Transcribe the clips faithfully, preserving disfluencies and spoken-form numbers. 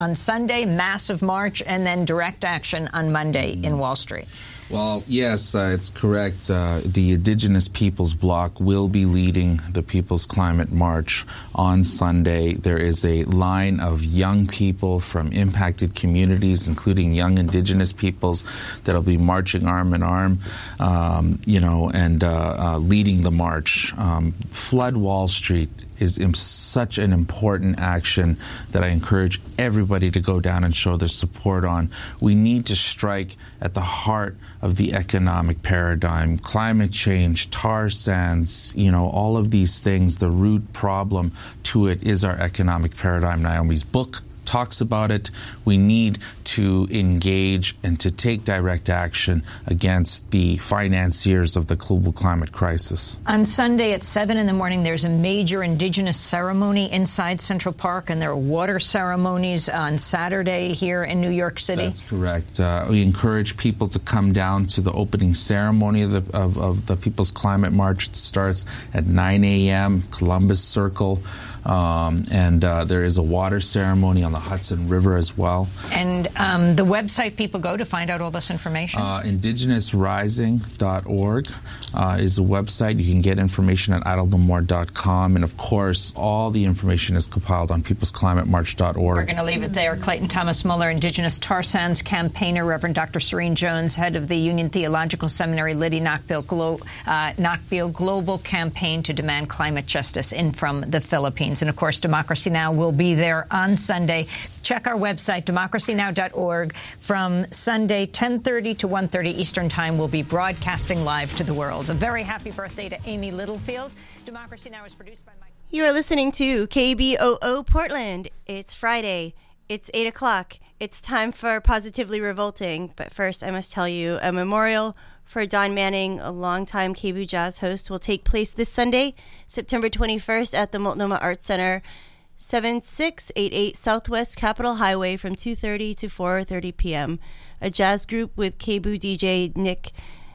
On Sunday, massive march, and then direct action on Monday in Wall Street. Well, yes, uh, it's correct. Uh, the Indigenous Peoples Bloc will be leading the People's Climate March on Sunday. There is a line of young people from impacted communities, including young Indigenous peoples, that will be marching arm in arm, um, you know, and uh, uh, leading the march. Um, Flood Wall Street is such an important action that I encourage everybody to go down and show their support on. We need to strike at the heart of the economic paradigm. Climate change, tar sands, you know, all of these things, the root problem to it is our economic paradigm. Naomi's book talks about it. We need to engage and to take direct action against the financiers of the global climate crisis. On Sunday at seven in the morning, there's a major Indigenous ceremony inside Central Park, and there are water ceremonies on Saturday here in New York City. That's correct. Uh, we encourage people to come down to the opening ceremony of the, of, of the People's Climate March. It starts at nine a.m., Columbus Circle. Um, and uh, there is a water ceremony on the Hudson River as well. And um, the website people go to find out all this information? Uh, indigenous rising dot org uh, is a website. You can get information at idle no more dot com. And, of course, all the information is compiled on peoples climate march dot org. We're going to leave it there. Clayton Thomas Muller, Indigenous tar sands campaigner, Reverend Doctor Serene Jones, head of the Union Theological Seminary, Liddy Knockbill, Glo- uh, Knockbill Global Campaign to Demand Climate Justice in from the Philippines. And, of course, Democracy Now! Will be there on Sunday. Check our website, democracy now dot org. From Sunday, ten thirty to one thirty Eastern Time, we'll be broadcasting live to the world. A very happy birthday to Amy Littlefield. Democracy Now! Is produced by Mike. You are listening to K B O O Portland. It's Friday. It's eight o'clock. It's time for Positively Revolting. But first, I must tell you, a memorial for Don Manning, a longtime K B O O Jazz host, will take place this Sunday, September twenty-first, at the Multnomah Arts Center, seven six eight eight Southwest Capitol Highway, from two thirty to four thirty p.m. A jazz group with K B O O D J Nick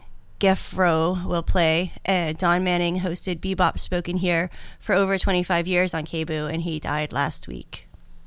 Geffro will play. Uh, Don Manning hosted Bebop Spoken Here for over twenty-five years on K B O O, and he died last week.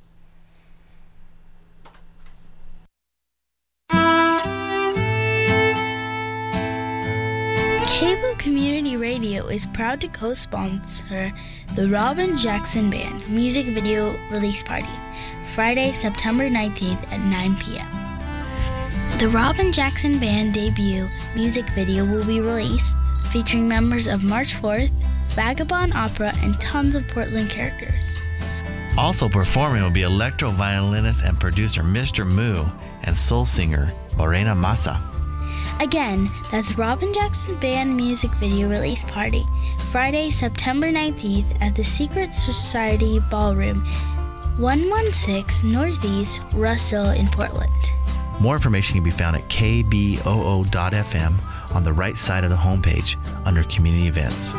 K B O O Community Radio is proud to co-sponsor the Robin Jackson Band music video release party, Friday, September nineteenth at nine p.m. The Robin Jackson Band debut music video will be released, featuring members of March fourth, Vagabond Opera, and tons of Portland characters. Also performing will be electro violinist and producer Mister Moo and soul singer Morena Massa. Again, that's Robin Jackson Band music video release party, Friday, September nineteenth at the Secret Society Ballroom, one one six Northeast Russell in Portland. More information can be found at k b o o dot f m on the right side of the homepage under Community Events.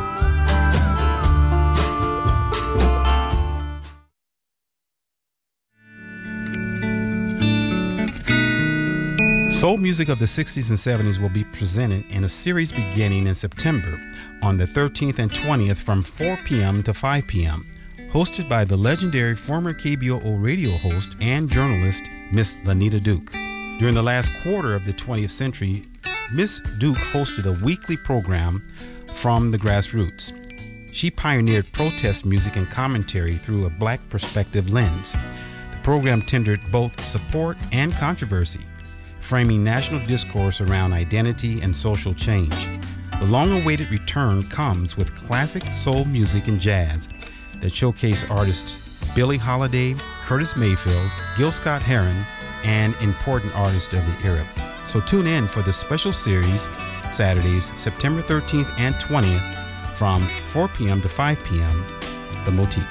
Soul music of the sixties and seventies will be presented in a series beginning in September on the thirteenth and twentieth from four p.m. to five p.m. Hosted by the legendary former K B O O radio host and journalist Miss Lanita Duke. During the last quarter of the twentieth century, Miss Duke hosted a weekly program from the grassroots. She pioneered protest music and commentary through a black perspective lens. The program tendered both support and controversy, framing national discourse around identity and social change. The long-awaited return comes with classic soul music and jazz that showcase artists Billie Holiday, Curtis Mayfield, Gil Scott-Heron, and important artists of the era. So tune in for the special series, Saturdays, September thirteenth and twentieth, from four p.m. to five p.m., The Motif.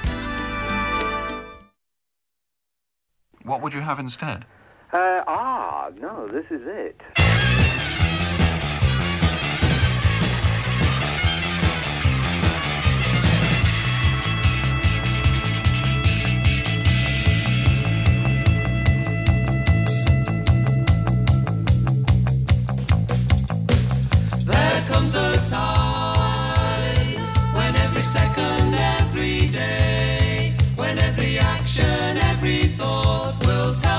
What would you have instead? Uh, ah, no, this is it. There comes a time when every second, every day, when every action, every thought will tell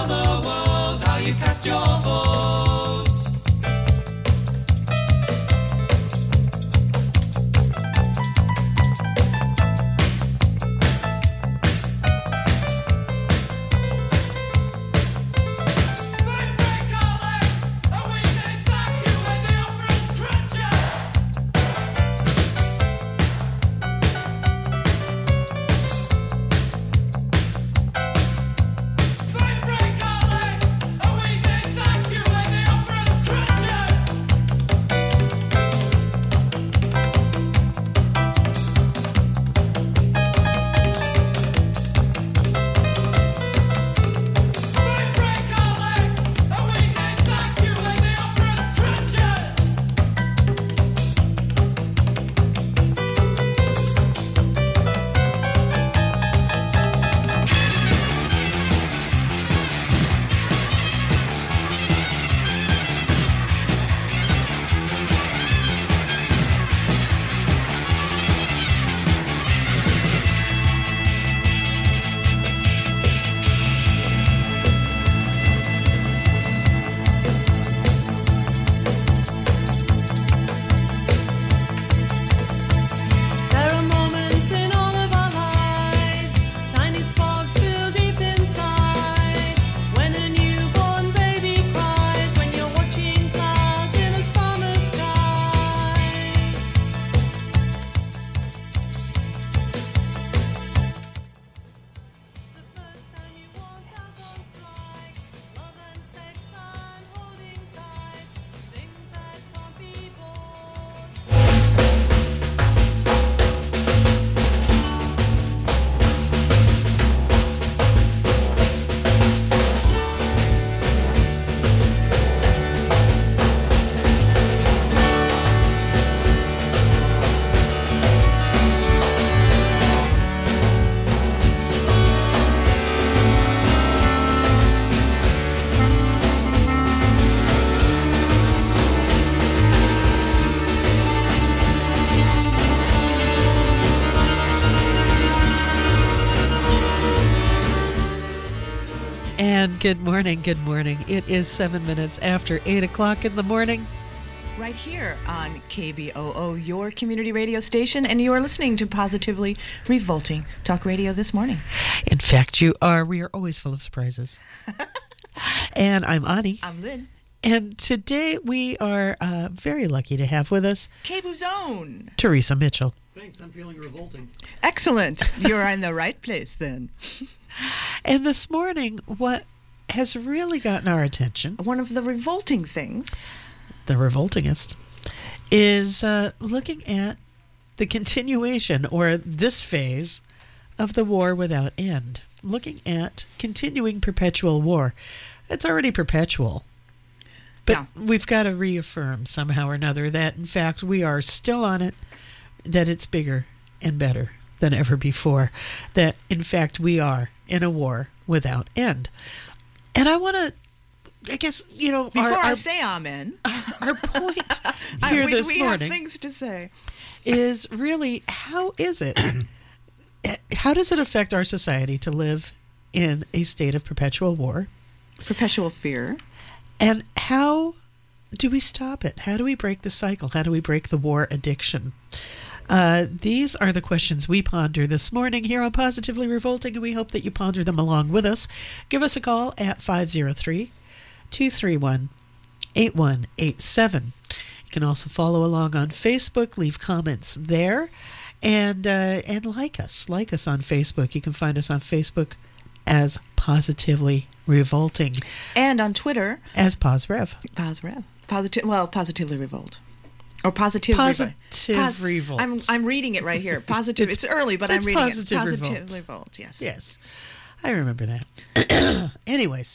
And good morning, good morning. It is seven minutes after eight o'clock in the morning. Right here on K B O O, your community radio station, and you are listening to Positively Revolting Talk Radio this morning. In fact, you are. We are always full of surprises. And I'm Ani. I'm Lynn. And today we are uh, very lucky to have with us K B O O's own Teresa Mitchell. Thanks, I'm feeling revolting. Excellent. You're in the right place then. And this morning, what has really gotten our attention, one of the revolting things, the revoltingest, is uh, looking at the continuation or this phase of the war without end. Looking at continuing perpetual war. It's already perpetual. But yeah. We've got to reaffirm somehow or another that, in fact, we are still on it, that it's bigger and better than ever before, that, in fact, we are in a war without end. And I want to, I guess, you know... Before our, I our, say amen. Our point here we, this we morning... have things to say. ...is really, how is it, how does it affect our society to live in a state of perpetual war? Perpetual fear. And how do we stop it? How do we break the cycle? How do we break the war addiction? Uh, these are the questions we ponder this morning here on Positively Revolting, and we hope that you ponder them along with us. Give us a call at five oh three, two three one, eight one eight seven. You can also follow along on Facebook, leave comments there, and uh, and like us. Like us on Facebook. You can find us on Facebook as Positively Revolting. And on Twitter as PosRev. PosRev. Positive, well, Positively Revolt. Or Positive Positive Pos- Revolt. I'm I'm reading it right here. Positive. it's, it's early, but I'm reading positive it. Positive Revolt. Revolt. Yes. Yes. I remember that. Anyways.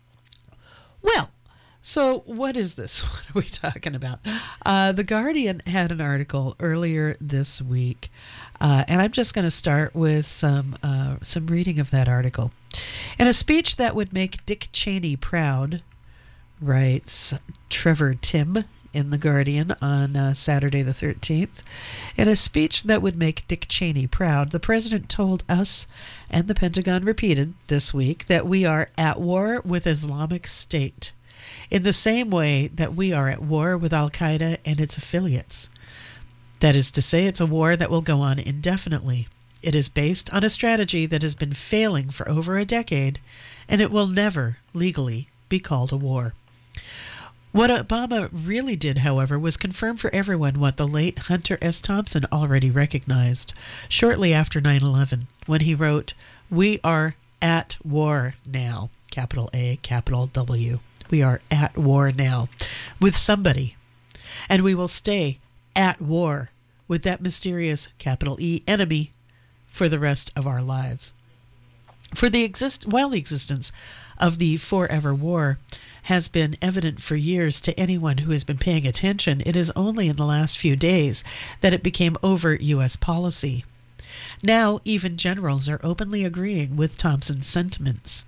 Well, so what is this? What are we talking about? Uh, The Guardian had an article earlier this week, uh, and I'm just going to start with some uh, some reading of that article. In a speech that would make Dick Cheney proud, writes Trevor Timm in The Guardian on uh, Saturday the thirteenth, in a speech that would make Dick Cheney proud, the president told us, and the Pentagon repeated this week, that we are at war with Islamic State, in the same way that we are at war with Al-Qaeda and its affiliates. That is to say, it's a war that will go on indefinitely. It is based on a strategy that has been failing for over a decade, and it will never legally be called a war. What Obama really did, however, was confirm for everyone what the late Hunter S. Thompson already recognized shortly after nine eleven, when he wrote, "We are at war now," capital A, capital W. We are at war now with somebody, and we will stay at war with that mysterious, capital E, enemy for the rest of our lives. For the exist, while the existence of the forever war has been evident for years to anyone who has been paying attention, it is only in the last few days that it became overt U S policy. Now, even generals are openly agreeing with Thompson's sentiments.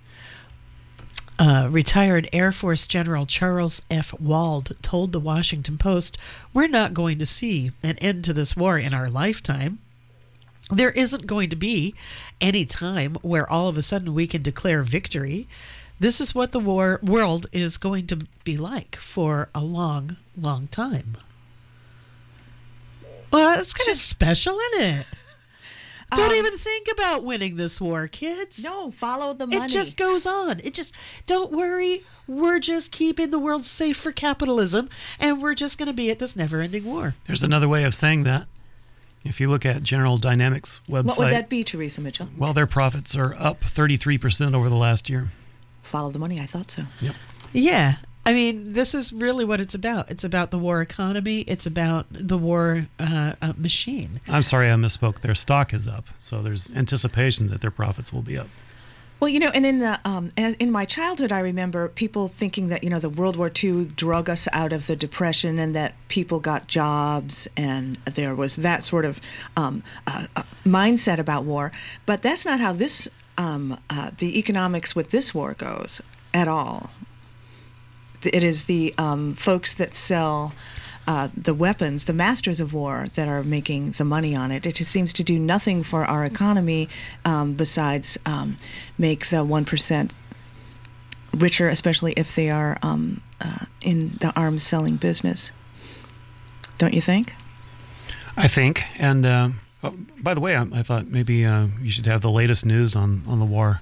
Uh, retired Air Force General Charles F. Wald told the Washington Post, "We're not going to see an end to this war in our lifetime. There isn't going to be any time where all of a sudden we can declare victory. This is what the war world is going to be like for a long, long time." Well, that's kind of special, isn't it? Don't um, even think about winning this war, kids. No, follow the money. It just goes on. It just, don't worry. We're just keeping the world safe for capitalism, and we're just going to be at this never-ending war. There's another way of saying that. If you look at General Dynamics website. What would that be, Teresa Mitchell? Well, their profits are up thirty-three percent over the last year. Follow the money, I thought so. Yep. Yeah. I mean, this is really what it's about. It's about the war economy. It's about the war uh, uh, machine. I'm sorry, I misspoke. Their stock is up, so there's anticipation that their profits will be up. Well, you know, and in the um, in my childhood, I remember people thinking that, you know, the World War Two drug us out of the Depression, and that people got jobs, and there was that sort of um, uh, uh, mindset about war. But that's not how this um, uh, the economics with this war goes at all. It is the um, folks that sell uh, the weapons, the masters of war, that are making the money on it. It seems to do nothing for our economy um, besides um, make the one percent richer, especially if they are um, uh, in the arms selling business. Don't you think? I think. And uh, oh, by the way, I, I thought maybe uh, you should have the latest news on, on the war.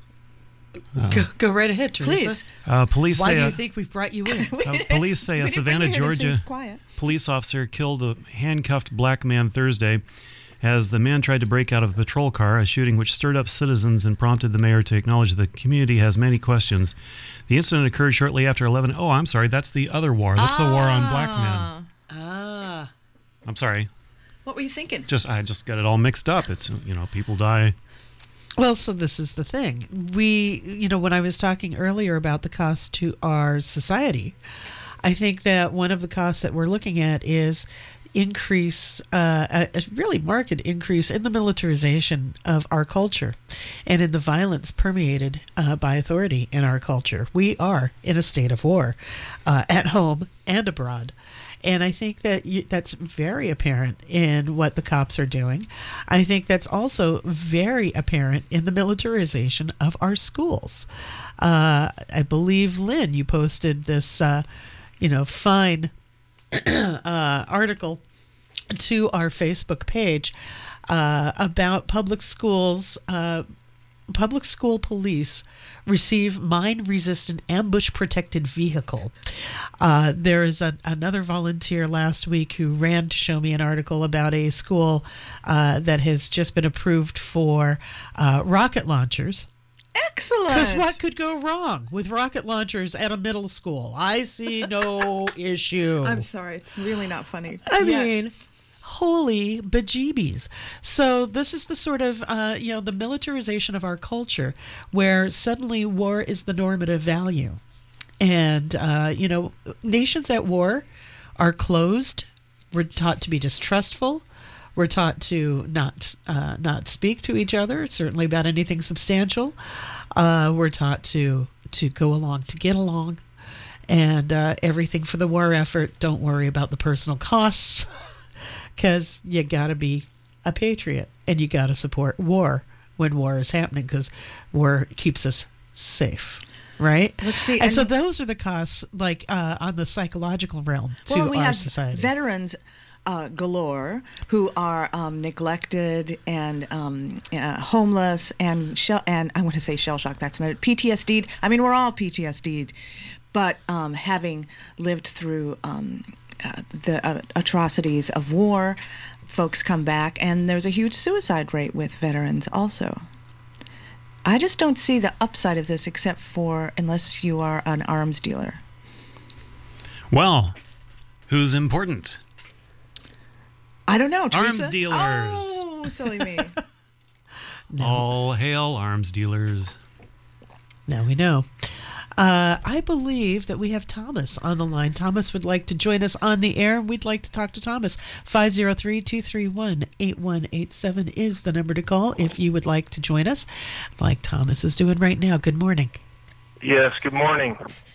Uh, go, go right ahead, Teresa. Please. Uh, police Why say do you a, think we've brought you in? uh, police say a We didn't bring Savannah, you here to say Georgia it's quiet. police officer killed a handcuffed black man Thursday as the man tried to break out of a patrol car, a shooting which stirred up citizens and prompted the mayor to acknowledge the community has many questions. The incident occurred shortly after eleven. Oh, I'm sorry. That's the other war. That's ah, the war on black men. Ah. I'm sorry. What were you thinking? Just I just got it all mixed up. It's, you know, people die. Well, so this is the thing. We, you know, when I was talking earlier about the cost to our society, I think that one of the costs that we're looking at is increase, uh, a, a really marked increase in the militarization of our culture and in the violence permeated uh, by authority in our culture. We are in a state of war uh, at home and abroad. And I think that you, that's very apparent in what the cops are doing. I think that's also very apparent in the militarization of our schools. Uh, I believe, Lynn, you posted this, uh, you know, fine uh, article to our Facebook page uh, about public schools. Uh, public school police receive mine-resistant ambush-protected vehicle. Uh, there is a, another volunteer last week who ran to show me an article about a school uh, that has just been approved for uh, rocket launchers. Excellent. Because what could go wrong with rocket launchers at a middle school? I see no issue. I'm sorry. It's really not funny. I yet. mean, holy bejeebies. So this is the sort of, uh, you know, the militarization of our culture where suddenly war is the normative value. And, uh, you know, nations at war are closed. We're taught to be distrustful. We're taught to not uh, not speak to each other, certainly about anything substantial. Uh, we're taught to to go along to get along, and uh, everything for the war effort. Don't worry about the personal costs, because you got to be a patriot and you got to support war when war is happening, because war keeps us safe. Right? Let's see. And, and so those are the costs, like uh, on the psychological realm to well, we our have society. Veterans uh, galore who are um, neglected and um, uh, homeless and shell and I want to say shell shock. That's not P T S D'd. I mean, we're all P T S D'd, but um, having lived through um, uh, the uh, atrocities of war, folks come back, and there's a huge suicide rate with veterans also. I just don't see the upside of this, except for unless you are an arms dealer. Well, who's important? I don't know. Teresa? Arms dealers. Oh, silly me. No. All hail arms dealers. Now we know. Uh, I believe that we have Thomas on the line. Thomas would like to join us on the air, and we'd like to talk to Thomas. five oh three, two three one, eight one eight seven is the number to call if you would like to join us, like Thomas is doing right now. Good morning. Yes, good morning.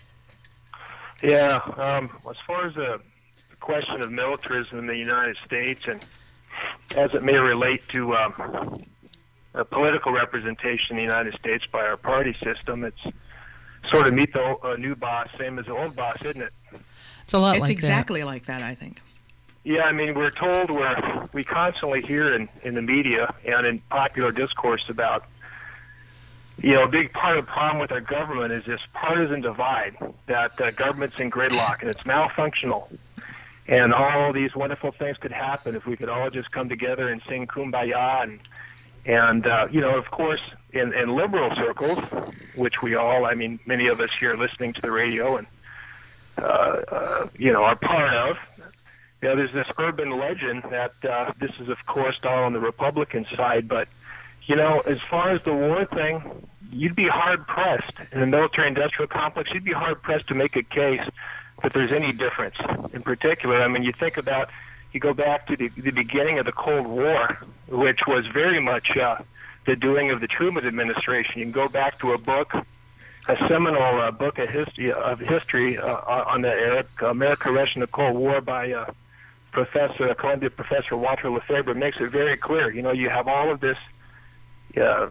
Yeah, um, as far as the question of militarism in the United States, and as it may relate to um, a political representation in the United States by our party system, it's sort of meet the uh, new boss, same as the old boss, isn't it? It's a lot it's like exactly that. like that, I think. Yeah, I mean, we're told, we're, we constantly hear in, in the media and in popular discourse about, you know, a big part of the problem with our government is this partisan divide, that uh, government's in gridlock and it's malfunctional. And all these wonderful things could happen if we could all just come together and sing Kumbaya. And, and uh, you know, of course, in, in liberal circles, which we all, I mean, many of us here listening to the radio and, uh, uh, you know, are part of, you know, there's this urban legend that uh, this is, of course, all on the Republican side. But, you know, as far as the war thing, you'd be hard-pressed in the military-industrial complex, you'd be hard-pressed to make a case that there's any difference. In particular, I mean, you think about, you go back to the, the beginning of the Cold War, which was very much uh, the doing of the Truman administration. You can go back to a book, a seminal uh, book of history, of history uh, on the era, America, Russia, and the Cold War by uh, Professor, Columbia Professor Walter Lefebvre. Makes it very clear. You know, you have all of this uh,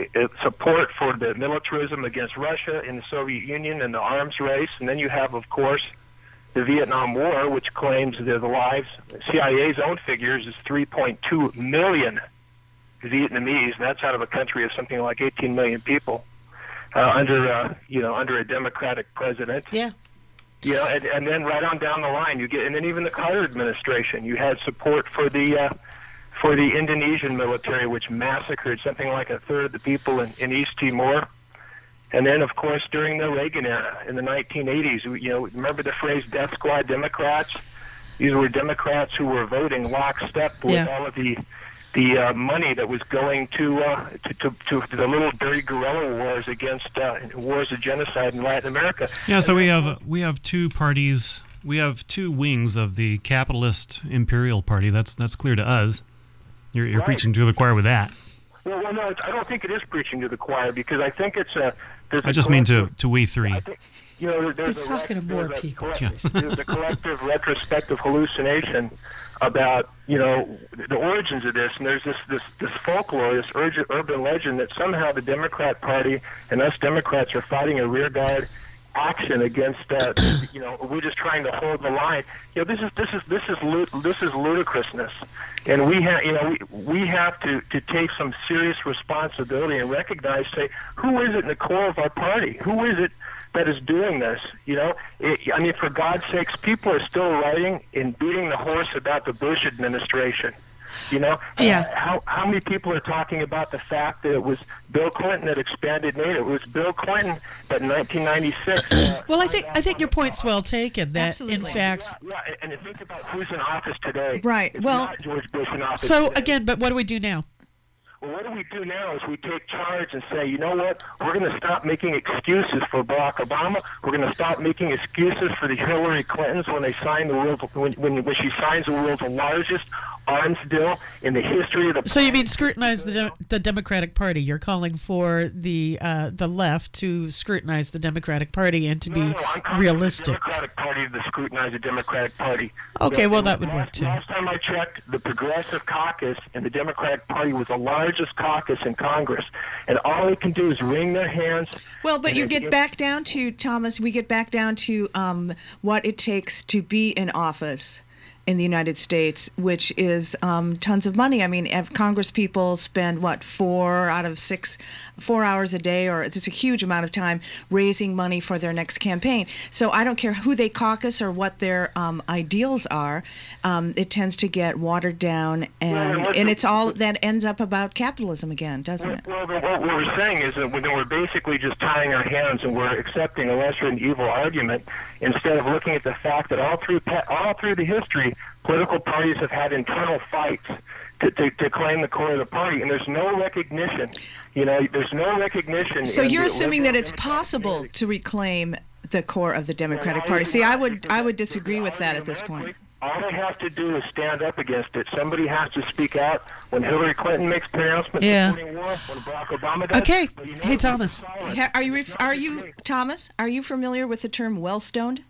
support for the militarism against Russia in the Soviet Union and the arms race. And then you have, of course, the Vietnam War, which claims that the lives, C I A's own figures, is three point two million Vietnamese. That's out of a country of something like eighteen million people uh, under, uh, you know, under a Democratic president. Yeah. You know, and, and then right on down the line, you get, and then even the Carter administration, you had support for the uh, for the Indonesian military, which massacred something like a third of the people in, in East Timor. And then, of course, during the Reagan era in the nineteen eighties, you know, remember the phrase "Death Squad Democrats"? These were Democrats who were voting lockstep with Yeah. all of the the uh, money that was going to, uh, to, to to the little dirty guerrilla wars against uh, wars of genocide in Latin America. Yeah, so we have we have two parties. We have two wings of the capitalist imperial party. That's that's clear to us. You're, you're Right. preaching to the choir with that. Well, well no, it's, I don't think it is preaching to the choir because I think it's a. There's I a just mean to collective- to we three. I think, you know, there's He's a talking to more there's a people. collect- There's a collective retrospective hallucination about, you know, the origins of this, and there's this this, this folklore, this urge, urban legend that somehow the Democrat Party and us Democrats are fighting a rearguard action against, uh, you know, we're just trying to hold the line. You know, this is this is this is lu- this is ludicrousness, and we have, you know, we we have to to take some serious responsibility and recognize, say, who is it in the core of our party? Who is it that is doing this? You know, it, I mean, for God's sakes, people are still writing and beating the horse about the Bush administration. You know, Yeah. uh, how how many people are talking about the fact that it was Bill Clinton that expanded NATO? It was Bill Clinton that in nineteen ninety-six. Uh, Well, I think I think your point's well taken. That Absolutely. in fact. yeah, yeah, and and think about who's in office today. Right, It's well- not George Bush in office. So today. again, but what do we do now? Well, what do we do now is we take charge and say, you know what, we're going to stop making excuses for Barack Obama. We're going to stop making excuses for the Hillary Clintons when they sign the world when, when, when she signs the world's largest arms deal in the history of the. So you mean scrutinize the de- the Democratic Party? You're calling for the uh, the left to scrutinize the Democratic Party and to be No, no, I'm calling realistic. for the Democratic Party to scrutinize the Democratic Party. Okay, The- well, the that would last, work, too. Last time I checked, the Progressive Caucus and the Democratic Party was the largest caucus in Congress, and all they can do is wring their hands. Well, but and you they get back down to, Thomas, we get back down to um, what it takes to be in office in the United States, which is um, tons of money. I mean, if Congress people spend, what, four out of six, four hours a day, or it's a huge amount of time raising money for their next campaign. So I don't care who they caucus or what their um, ideals are, um, it tends to get watered down, and, Well, and and it's all, that ends up about capitalism again, doesn't it? Well, then what we're saying is that we're basically just tying our hands and we're accepting a lesser and evil argument instead of looking at the fact that all through all through the history, political parties have had internal fights to, to, to claim the core of the party, and there's no recognition. You know, there's no recognition. So in you're the assuming that liberal it's Democratic possible community. to reclaim the core of the Democratic Well, Party. See, I would because I would that- disagree with that at this automatically, point. All they have to do is stand up against it. Somebody has to speak out. When Hillary Clinton makes pronouncements Yeah. supporting war, when Barack Obama does. Okay. but you know, Hey, it's Thomas. silent. Ha- Are you ref- It's not are just you me. Thomas? Are you familiar with the term well-stoned?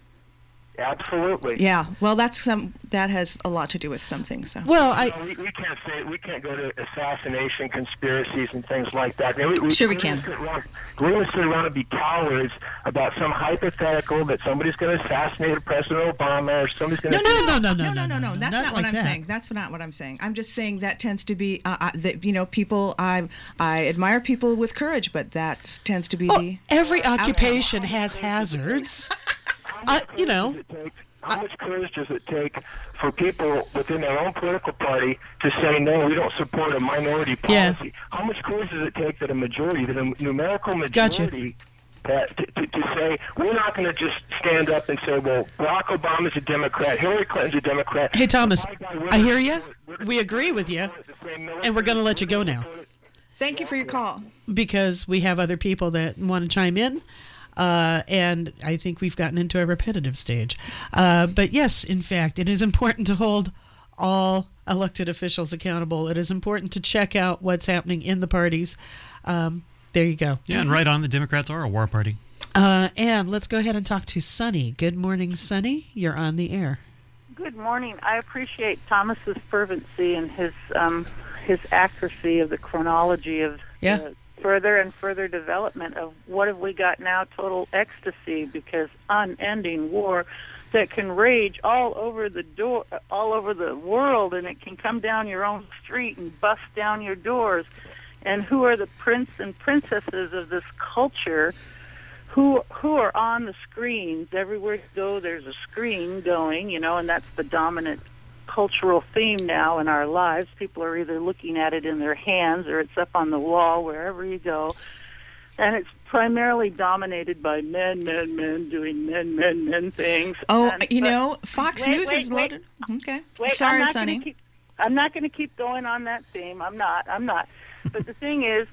Absolutely. Yeah. Well, that's some that has a lot to do with some things. So. Well, I No, we, we can't say we can't go to assassination conspiracies and things like that. I mean, we, Sure we we're can. Gonna sit around, we're going to sit around and be cowards about some hypothetical that somebody's going to assassinate President Obama or somebody's going No, to. no, no, no, no, no, no, no. That's not, what like I'm that. saying. That's not what I'm saying. I'm just saying that tends to be, uh, uh, that, you know, people. I I admire people with courage, but that tends to be well, the. every occupation has hazards. Uh, you know, How much courage does it take for people within their own political party to say, no, we don't support a minority Yeah. policy? How much courage does it take that a majority, that a numerical Gotcha. majority, uh, to, to, to say, we're not going to just stand up and say, well, Barack Obama's a Democrat, Hillary Clinton's a Democrat. hey Thomas, My God, we're I gonna hear you. support- we're gonna We agree with you, support the same military- and we're going to let you go now Thank you for your call. because we have other people that want to chime in. Uh, and I think we've gotten into a repetitive stage. Uh, but yes, in fact, it is important to hold all elected officials accountable. It is important to check out what's happening in the parties. Um, there you go. Yeah, and right on, the Democrats are a war party. Uh, and let's go ahead and talk to Sunny. Good morning, Sunny. You're on the air. Good morning. I appreciate Thomas's fervency and his um, his accuracy of the chronology of yeah. the further and further development of what have we got now? Total ecstasy, because unending war that can rage all over the door, all over the world, and it can come down your own street and bust down your doors. And who are the prince and princesses of this culture? Who who are on the screens everywhere you go? There's a screen going, you know, and that's the dominant cultural theme now in our lives. People are either looking at it in their hands or it's up on the wall wherever you go. And it's primarily dominated by men, men, men doing men, men, men things. Oh, and, you but, know, Fox wait, News wait, is wait, loaded. Okay. Wait, Sorry, I'm not Sonny. Gonna keep, I'm not going to keep going on that theme. I'm not. I'm not. But the thing is,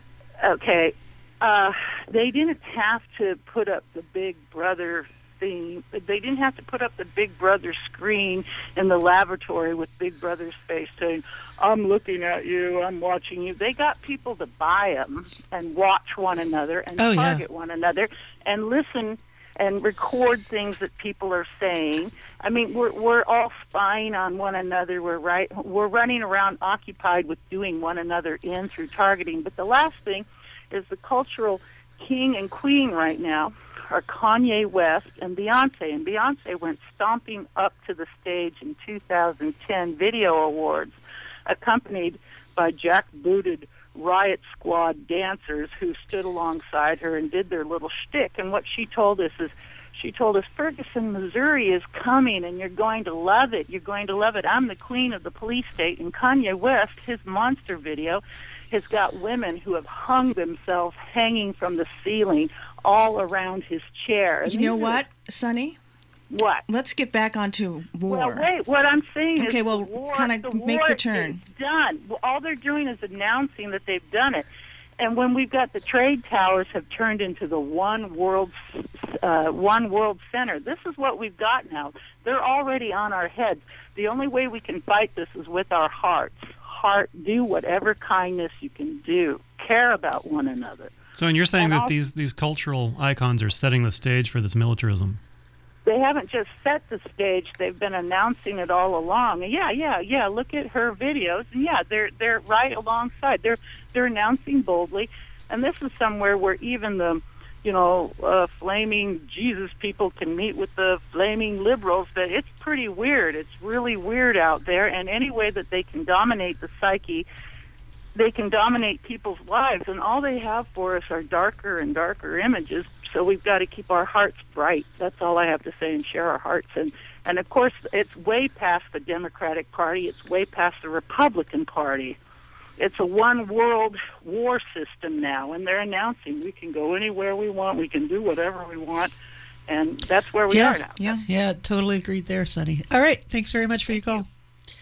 okay, uh, they didn't have to put up the Big Brother theme. They didn't have to put up the Big Brother screen in the laboratory with Big Brother's face saying, I'm looking at you, I'm watching you. They got people to buy them and watch one another and oh, target yeah. one another and listen and record things that people are saying. I mean, we're we're all spying on one another. We're right. We're running around occupied with doing one another in through targeting. But the last thing is the cultural king and queen right now are Kanye West and Beyonce. And Beyonce went stomping up to the stage in two thousand ten Video Awards, accompanied by jackbooted Riot Squad dancers who stood alongside her and did their little shtick. And what she told us is, she told us, Ferguson, Missouri is coming, and you're going to love it. You're going to love it. I'm the queen of the police state. And Kanye West, his monster video, has got women who have hung themselves hanging from the ceiling all around his chair. And you know these what, are, Sonny? What? Let's get back onto war. Well, wait. What I'm saying okay, is, well, the war, kind of the make war the turn. Is done. Well, all they're doing is announcing that they've done it. And when we've got the trade towers have turned into the one world, uh, one world center, this is what we've got now. They're already on our heads. The only way we can fight this is with our hearts. Heart, do whatever kindness you can do. Care about one another. So, and you're saying and that also, these these cultural icons are setting the stage for this militarism? They haven't just set the stage; they've been announcing it all along. And yeah, yeah, yeah. Look at her videos, and yeah, they're they're right alongside. They're they're announcing boldly, and this is somewhere where even the, you know, uh, flaming Jesus people can meet with the flaming liberals. That it's pretty weird. It's really weird out there, and any way that they can dominate the psyche, they can dominate people's lives, and all they have for us are darker and darker images. So we've got to keep our hearts bright. That's all I have to say, and share our hearts. And, and of course, it's way past the Democratic Party. It's way past the Republican Party. It's a one-world war system now, and they're announcing we can go anywhere we want, we can do whatever we want, and that's where we yeah, are now. Yeah, yeah, totally agreed there, Sonny. All right, thanks very much for your call.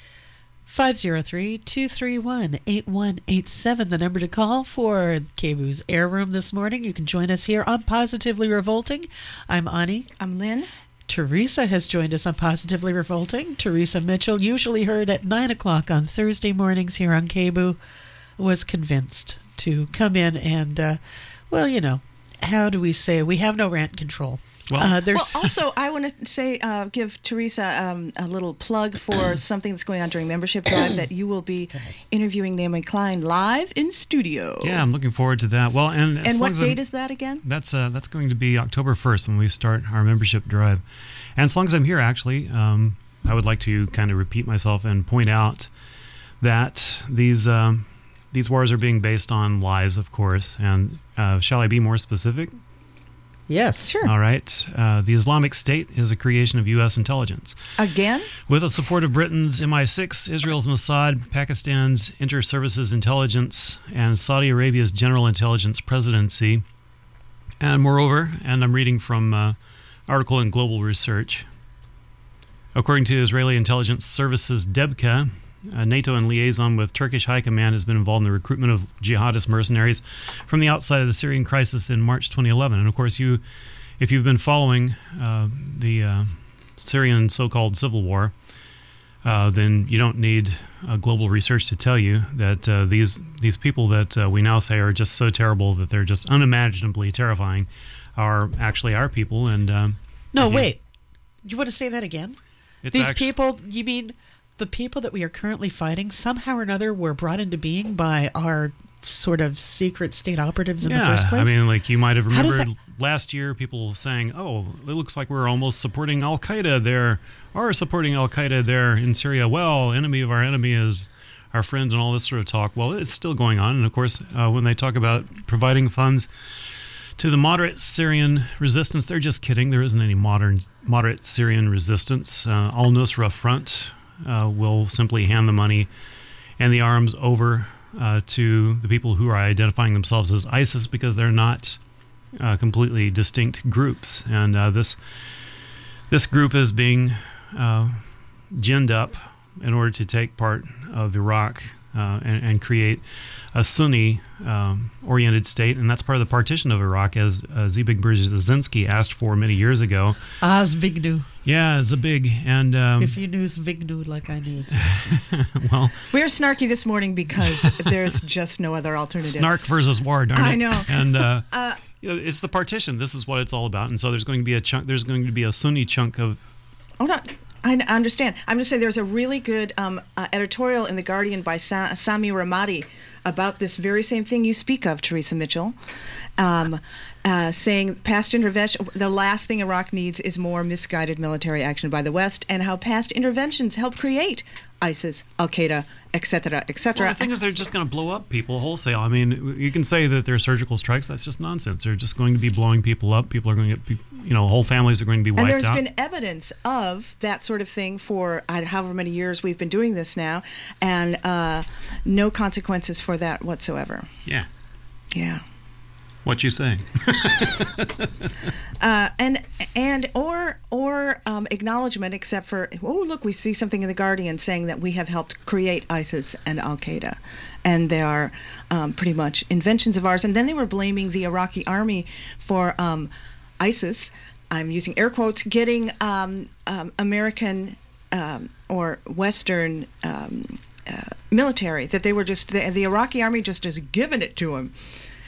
five oh three, two three one, eight one eight seven, the number to call for K B O O's Air Room this morning. You can join us here on Positively Revolting. I'm Ani. I'm Lynn. Teresa has joined us on Positively Revolting. Teresa Mitchell, usually heard at nine o'clock on Thursday mornings here on K B O O, was convinced to come in and, uh, well, you know, how do we say, we have no rant control. Well, uh, there's well, also, I want to say, uh, give Teresa um, a little plug for something that's going on during Membership Drive that you will be interviewing Naomi Klein live in studio. Yeah, I'm looking forward to that. Well, and as and long what as date I'm, is that again? That's uh, that's going to be October first when we start our Membership Drive. And as long as I'm here, actually, um, I would like to kind of repeat myself and point out that these um, these wars are being based on lies, of course. And uh, shall I be more specific? Yes. Sure. All right. Uh, the Islamic State is a creation of U S intelligence. Again? With the support of Britain's M I six, Israel's Mossad, Pakistan's Inter-Services Intelligence, and Saudi Arabia's General Intelligence Presidency. And moreover, and I'm reading from an uh, article in Global Research, according to Israeli Intelligence Services DEBKA, Uh, NATO, in liaison with Turkish High Command, has been involved in the recruitment of jihadist mercenaries from the outside of the Syrian crisis in March twenty eleven. And of course, you, if you've been following uh, the uh, Syrian so-called civil war, uh, then you don't need uh, global research to tell you that uh, these these people that uh, we now say are just so terrible that they're just unimaginably terrifying are actually our people. And um, no, you, wait, you want to say that again? It's These actu- people, you mean the people that we are currently fighting somehow or another were brought into being by our sort of secret state operatives in yeah, the first place? I mean, like you might have How does remembered last year people saying, oh, it looks like we're almost supporting Al-Qaeda there, or supporting Al-Qaeda there in Syria. Well, enemy of our enemy is our friend, and all this sort of talk. Well, it's still going on. And of course, uh, when they talk about providing funds to the moderate Syrian resistance, they're just kidding. There isn't any modern moderate Syrian resistance. Uh, Al-Nusra Front uh, will simply hand the money and the arms over uh, to the people who are identifying themselves as ISIS, because they're not uh, completely distinct groups. And uh, this this group is being uh, ginned up in order to take part of Iraq uh, and, and create a Sunni-oriented um, state, and that's part of the partition of Iraq, as uh, Zbig Brzezinski asked for many years ago. Ah, Zvignu. Yeah, Zbig. And um, if you knew Zvignu like I knew Zvignu. Well, we're snarky this morning because there's just no other alternative. Snark versus war, darn it. I know. And uh, uh, you know, it's the partition. This is what it's all about. And so there's going to be a chunk. There's going to be a Sunni chunk of. Oh no. I understand. I'm just saying there's a really good um, uh, editorial in The Guardian by Sa- Sami Ramadi about this very same thing you speak of, Teresa Mitchell, um, uh, saying past intervention, the last thing Iraq needs is more misguided military action by the West, and how past interventions helped create ISIS, Al-Qaeda, et cetera, et cetera. Well, the thing is, they're just going to blow up people wholesale. I mean, you can say that they're surgical strikes. That's just nonsense. They're just going to be blowing people up. People are going to get, you know, whole families are going to be wiped out. And there's out. been evidence of that sort of thing for uh, however many years we've been doing this now, and uh, no consequences for that whatsoever. Yeah. Yeah. What you saying? uh, and and or or um, acknowledgement, except for, oh look, we see something in The Guardian saying that we have helped create ISIS and Al Qaeda, and they are um, pretty much inventions of ours. And then they were blaming the Iraqi army for um, ISIS. I'm using air quotes, getting um, um, American um, or Western um, uh, military, that they were just the, the Iraqi army just has given it to them.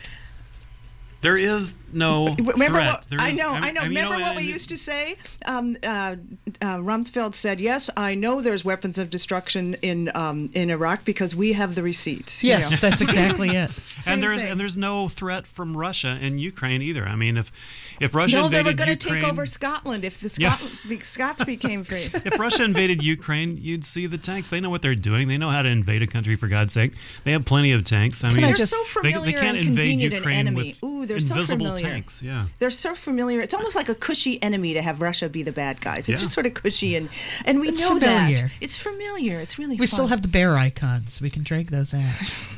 There is no Remember threat. What, there I is, know, I, mean, I know. I mean, Remember you know, what we used to say? Um, uh, uh, Rumsfeld said, "Yes, I know there's weapons of destruction in um, in Iraq because we have the receipts." Yes, you know? That's exactly it. and there's thing. and there's no threat from Russia and Ukraine either. I mean, if if Russia no, invaded they were going to Ukraine, take over Scotland if the, Scotland, yeah. the Scots became free. If Russia invaded Ukraine, you'd see the tanks. They know what they're doing. They know how to invade a country. For God's sake, they have plenty of tanks. I Can mean, I just, they're so familiar they, they can't and invade convenient Ukraine an enemy. with Ooh, they're invisible so familiar. tanks. Yeah. They're so familiar. It's almost like a cushy enemy to have Russia be the bad guys. It's yeah. just sort of cushy, and, and we it's know familiar. that. It's familiar. It's really We fun. still have the bear icons. We can drag those out.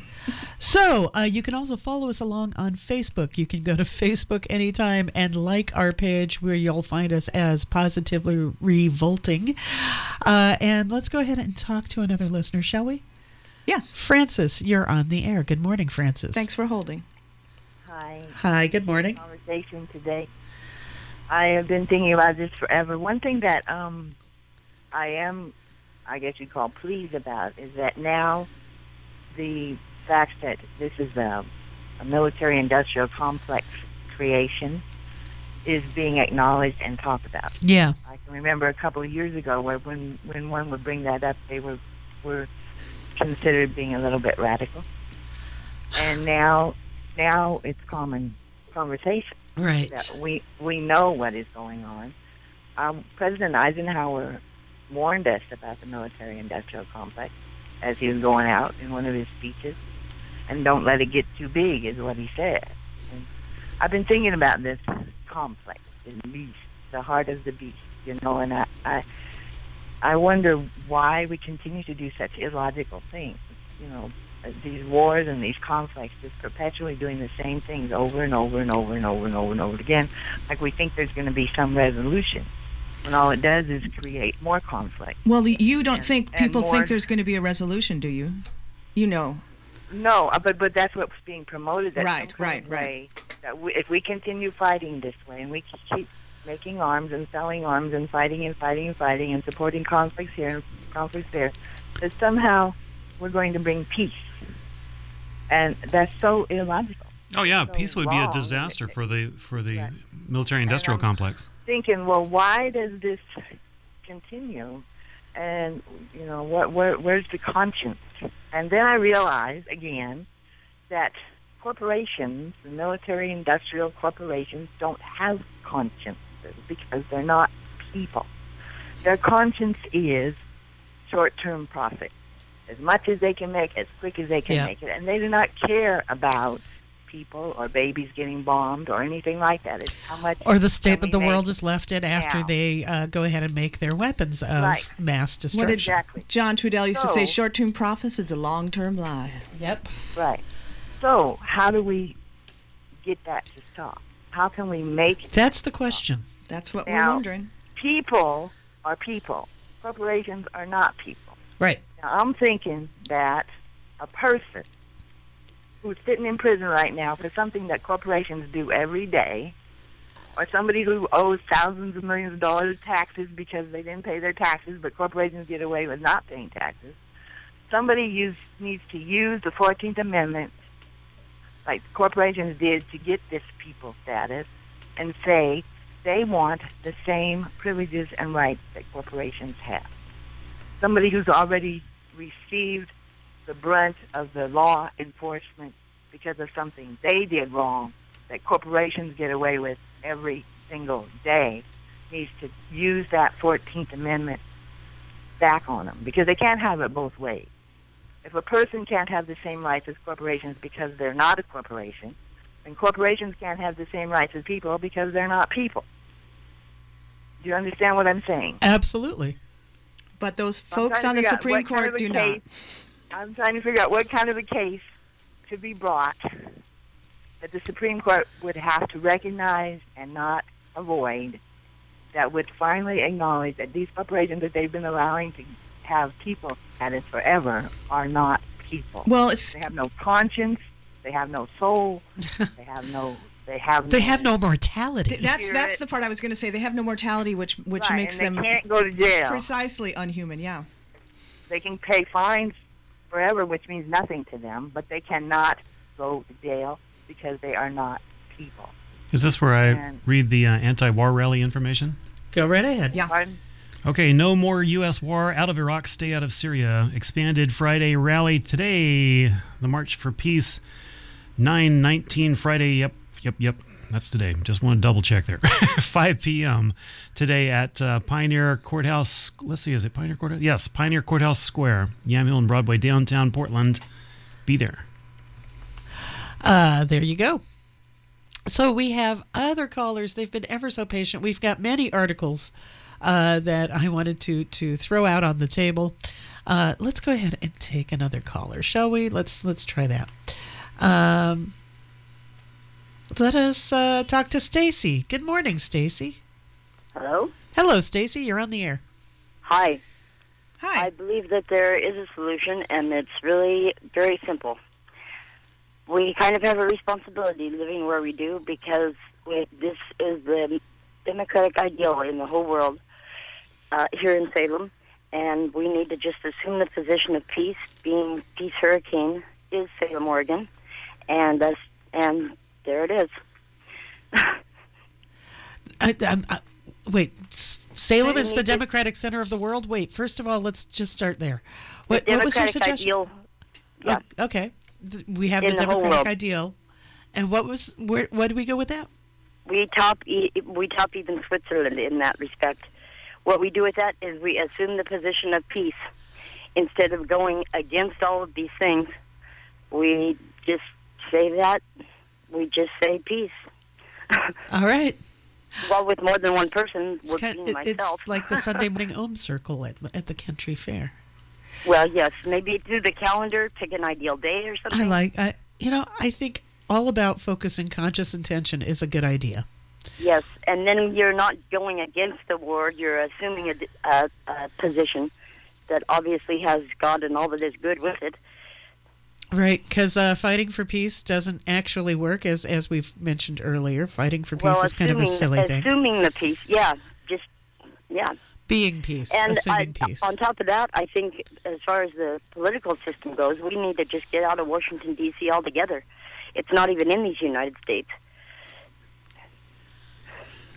So uh, you can also follow us along on Facebook. You can go to Facebook anytime and like our page, where you'll find us as Positively Revolting. Uh, and let's go ahead and talk to another listener, shall we? Yes. Francis, you're on the air. Good morning, Francis. Thanks for holding. Hi. Hi, good morning. Conversation today. I have been thinking about this forever. One thing that um, I am, I guess you'd call pleased about, is that now the fact that this is a, a military-industrial complex creation is being acknowledged and talked about. Yeah. I can remember a couple of years ago where when, when one would bring that up, they were, were considered being a little bit radical. And now now it's common conversation. Right. That we, we know what is going on. Um, President Eisenhower warned us about the military-industrial complex as he was going out in one of his speeches. And don't let it get too big is what he said. And I've been thinking about this complex, the beast, the heart of the beast, you know, and I, I, I wonder why we continue to do such illogical things, you know, these wars and these conflicts, just perpetually doing the same things over and over and over and over and over and over again, like we think there's going to be some resolution, when all it does is create more conflict. Well, you don't and, think people more, think there's going to be a resolution, do you? You know. No, but but that's what's being promoted. That right, right, right. That we, if we continue fighting this way, and we keep making arms and selling arms and fighting and fighting and fighting and supporting conflicts here and conflicts there, that somehow we're going to bring peace. And that's so illogical. Oh yeah, so peace would wrong. be a disaster for the for the right. military-industrial complex. Thinking, well, why does this continue? And, you know, what, where, where's the conscience? And then I realized, again, that corporations, the military-industrial corporations, don't have consciences because they're not people. Their conscience is short-term profit. As much as they can make, as quick as they can Yeah. make it. And they do not care about people or babies getting bombed or anything like that. It's how much Or the state can that we the make world is left in after now. they uh, go ahead and make their weapons of Right. mass What destruction. did Exactly. John Trudell used to say, So- short-term profits, it's a long-term lie. Yep. Right. So, how do we get that to stop? How can we make That's the question. That's what Now, we're wondering. people are people. Corporations are not people. Right. Now, I'm thinking that a person who's sitting in prison right now for something that corporations do every day, or somebody who owes thousands of millions of dollars of taxes because they didn't pay their taxes, but corporations get away with not paying taxes, somebody use, needs to use the fourteenth Amendment, like corporations did to get this people status, and say they want the same privileges and rights that corporations have. Somebody who's already received the brunt of the law enforcement because of something they did wrong that corporations get away with every single day needs to use that fourteenth Amendment back on them, because they can't have it both ways. If a person can't have the same rights as corporations because they're not a corporation, then corporations can't have the same rights as people because they're not people. Do you understand what I'm saying? Absolutely. But those I'm folks trying on to the figure out Supreme what kind Court of a do case- not. I'm trying to figure out what kind of a case could be brought that the Supreme Court would have to recognize and not avoid, that would finally acknowledge that these corporations that they've been allowing to have people at it forever are not people. Well, it's they have no conscience, they have no soul, they have no they have They no, have no mortality. Th- That's Spirit. that's the part I was going to say. They have no mortality, which which Right, makes and they them can't go to jail. precisely unhuman. Yeah. They can pay fines forever, which means nothing to them, but they cannot go to jail because they are not people. Is this where I And- read the uh, anti-war rally information? Go right ahead. Yeah. Pardon? Okay, no more U S war. Out of Iraq, stay out of Syria. Expanded Friday rally today. The March for Peace, nine nineteen Friday. Yep, yep, yep. That's today. Just want to double check there. five p.m. today at uh, Pioneer Courthouse. Let's see, is it Pioneer Courthouse? Yes, Pioneer Courthouse Square, Yamhill and Broadway, downtown Portland. Be there. Uh, there you go. So we have other callers. They've been ever so patient. We've got many articles uh, that I wanted to to throw out on the table. Uh, let's go ahead and take another caller, shall we? Let's let's try that. Um, let us uh, talk to Stacy. Good morning, Stacy. Hello? Hello, Stacy. You're on the air. Hi. Hi. I believe that there is a solution, and it's really very simple. We kind of have a responsibility living where we do, because we, this is the democratic ideal in the whole world uh, here in Salem, and we need to just assume the position of peace, being Peace Hurricane is Salem, Oregon, and uh, and there it is. I, I'm, I, wait, S- Salem We is the need to- democratic center of the world? Wait, first of all, let's just start there. What, the what was your democratic suggestion? ideal. Yeah. Oh, okay. Th- We have In the the whole democratic world. ideal. And what was where where do we go with that? We top e- we top even Switzerland in that respect. What we do with that is we assume the position of peace instead of going against all of these things. We just say that we just say peace. All right. Well, with more than one person, It's, with kind, being it- myself. it's like the Sunday morning Ohm circle at, at the country fair. Well, yes, maybe do the calendar, pick an ideal day or something. I like, I, you know, I think all about focusing conscious intention is a good idea. Yes, and then you're not going against the war. You're assuming a, a, a position that obviously has God and all that is good with it. Right, because uh, fighting for peace doesn't actually work, as as we've mentioned earlier. Fighting for peace well, is kind of a silly thing. Assuming the peace, yeah, just, yeah. Being peace, And assuming I, peace. on top of that, I think as far as the political system goes, we need to just get out of Washington, D C altogether. It's not even in these United States.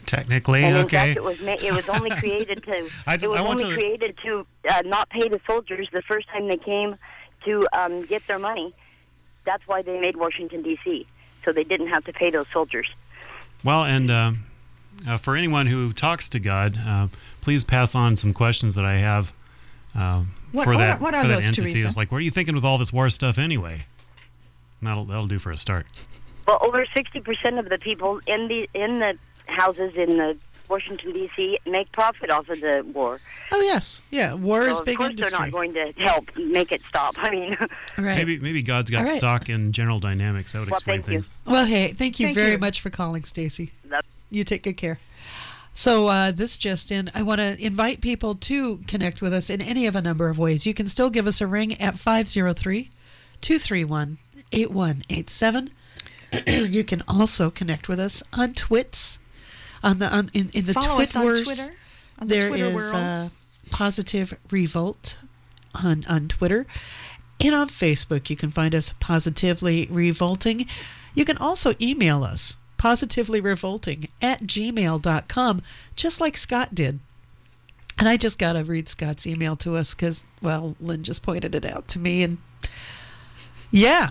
Technically, and in okay. fact, it was ma- it was only created to I just- it was I want only to- created to uh, not pay the soldiers the first time they came to um, get their money. That's why they made Washington D C so they didn't have to pay those soldiers. Well, and uh, uh, for anyone who talks to God, uh, please pass on some questions that I have uh, What for are- that, what are for that those, entity. Teresa? It's like, what are you thinking with all this war stuff anyway? And that'll that'll do for a start. Well, over sixty percent of the people in the in the houses in the Washington D C make profit off of the war. Oh yes, yeah. War so is of big course industry. they're not going to help make it stop. I mean, Right. Maybe maybe God's got All right. stock in General Dynamics. That would Well, explain thank you. things. Well, hey, thank you Thank very you. much for calling, Stacy. That- You take good care. So uh, this just in, I want to invite people to connect with us in any of a number of ways. You can still give us a ring at five oh three, two three one, eight one eight seven. You can also connect with us on Twits, on the on, in, in the Follow us on Twitverse. Twitter, on the There Twitter is worlds. uh, Positive Revolt on on Twitter. And on Facebook, you can find us Positively Revolting. You can also email us, positivelyrevolting at gmail dot com, just like Scott did. And I just got to read Scott's email to us because, well, Lynn just pointed it out to me. And yeah,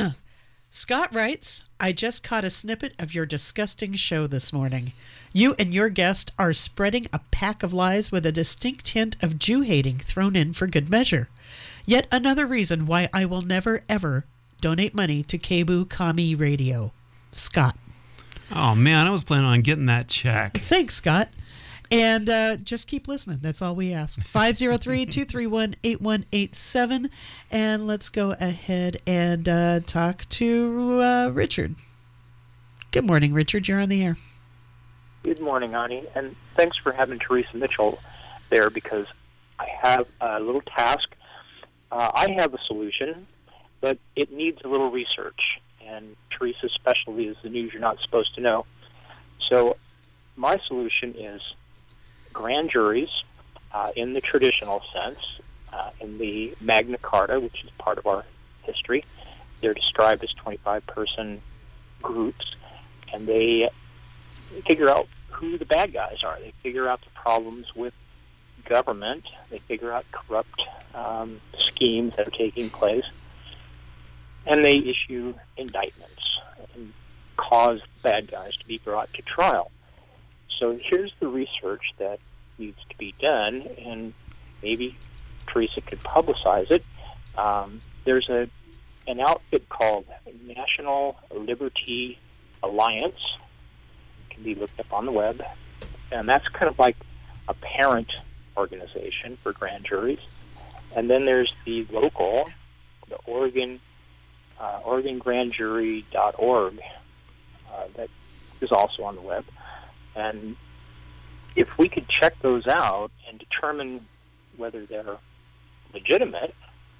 Scott writes, I just caught a snippet of your disgusting show this morning. You and your guest are spreading a pack of lies with a distinct hint of Jew-hating thrown in for good measure. Yet another reason why I will never, ever donate money to Kebu Kami Radio. Scott. Oh man, I was planning on getting that check. Thanks, Scott. And uh, just keep listening. That's all we ask. five oh three, two three one, eight one eight seven. And let's go ahead and uh, talk to uh, Richard. Good morning, Richard. You're on the air. Good morning, Ani, and thanks for having Teresa Mitchell there because I have a little task. Uh, I have a solution, but it needs a little research, and Teresa's specialty is the news you're not supposed to know. So my solution is grand juries uh, in the traditional sense, uh, in the Magna Carta, which is part of our history. They're described as twenty-five person groups, and they figure out who the bad guys are. They figure out the problems with government. They figure out corrupt um, schemes that are taking place. And they issue indictments and cause bad guys to be brought to trial. So here's the research that needs to be done, and maybe Teresa could publicize it. Um, there's a an outfit called National Liberty Alliance. It can be looked up on the web. And that's kind of like a parent organization for grand juries. And then there's the local, the Oregon, uh, Oregon Grand Jury dot org, uh, that is also on the web. And if we could check those out and determine whether they're legitimate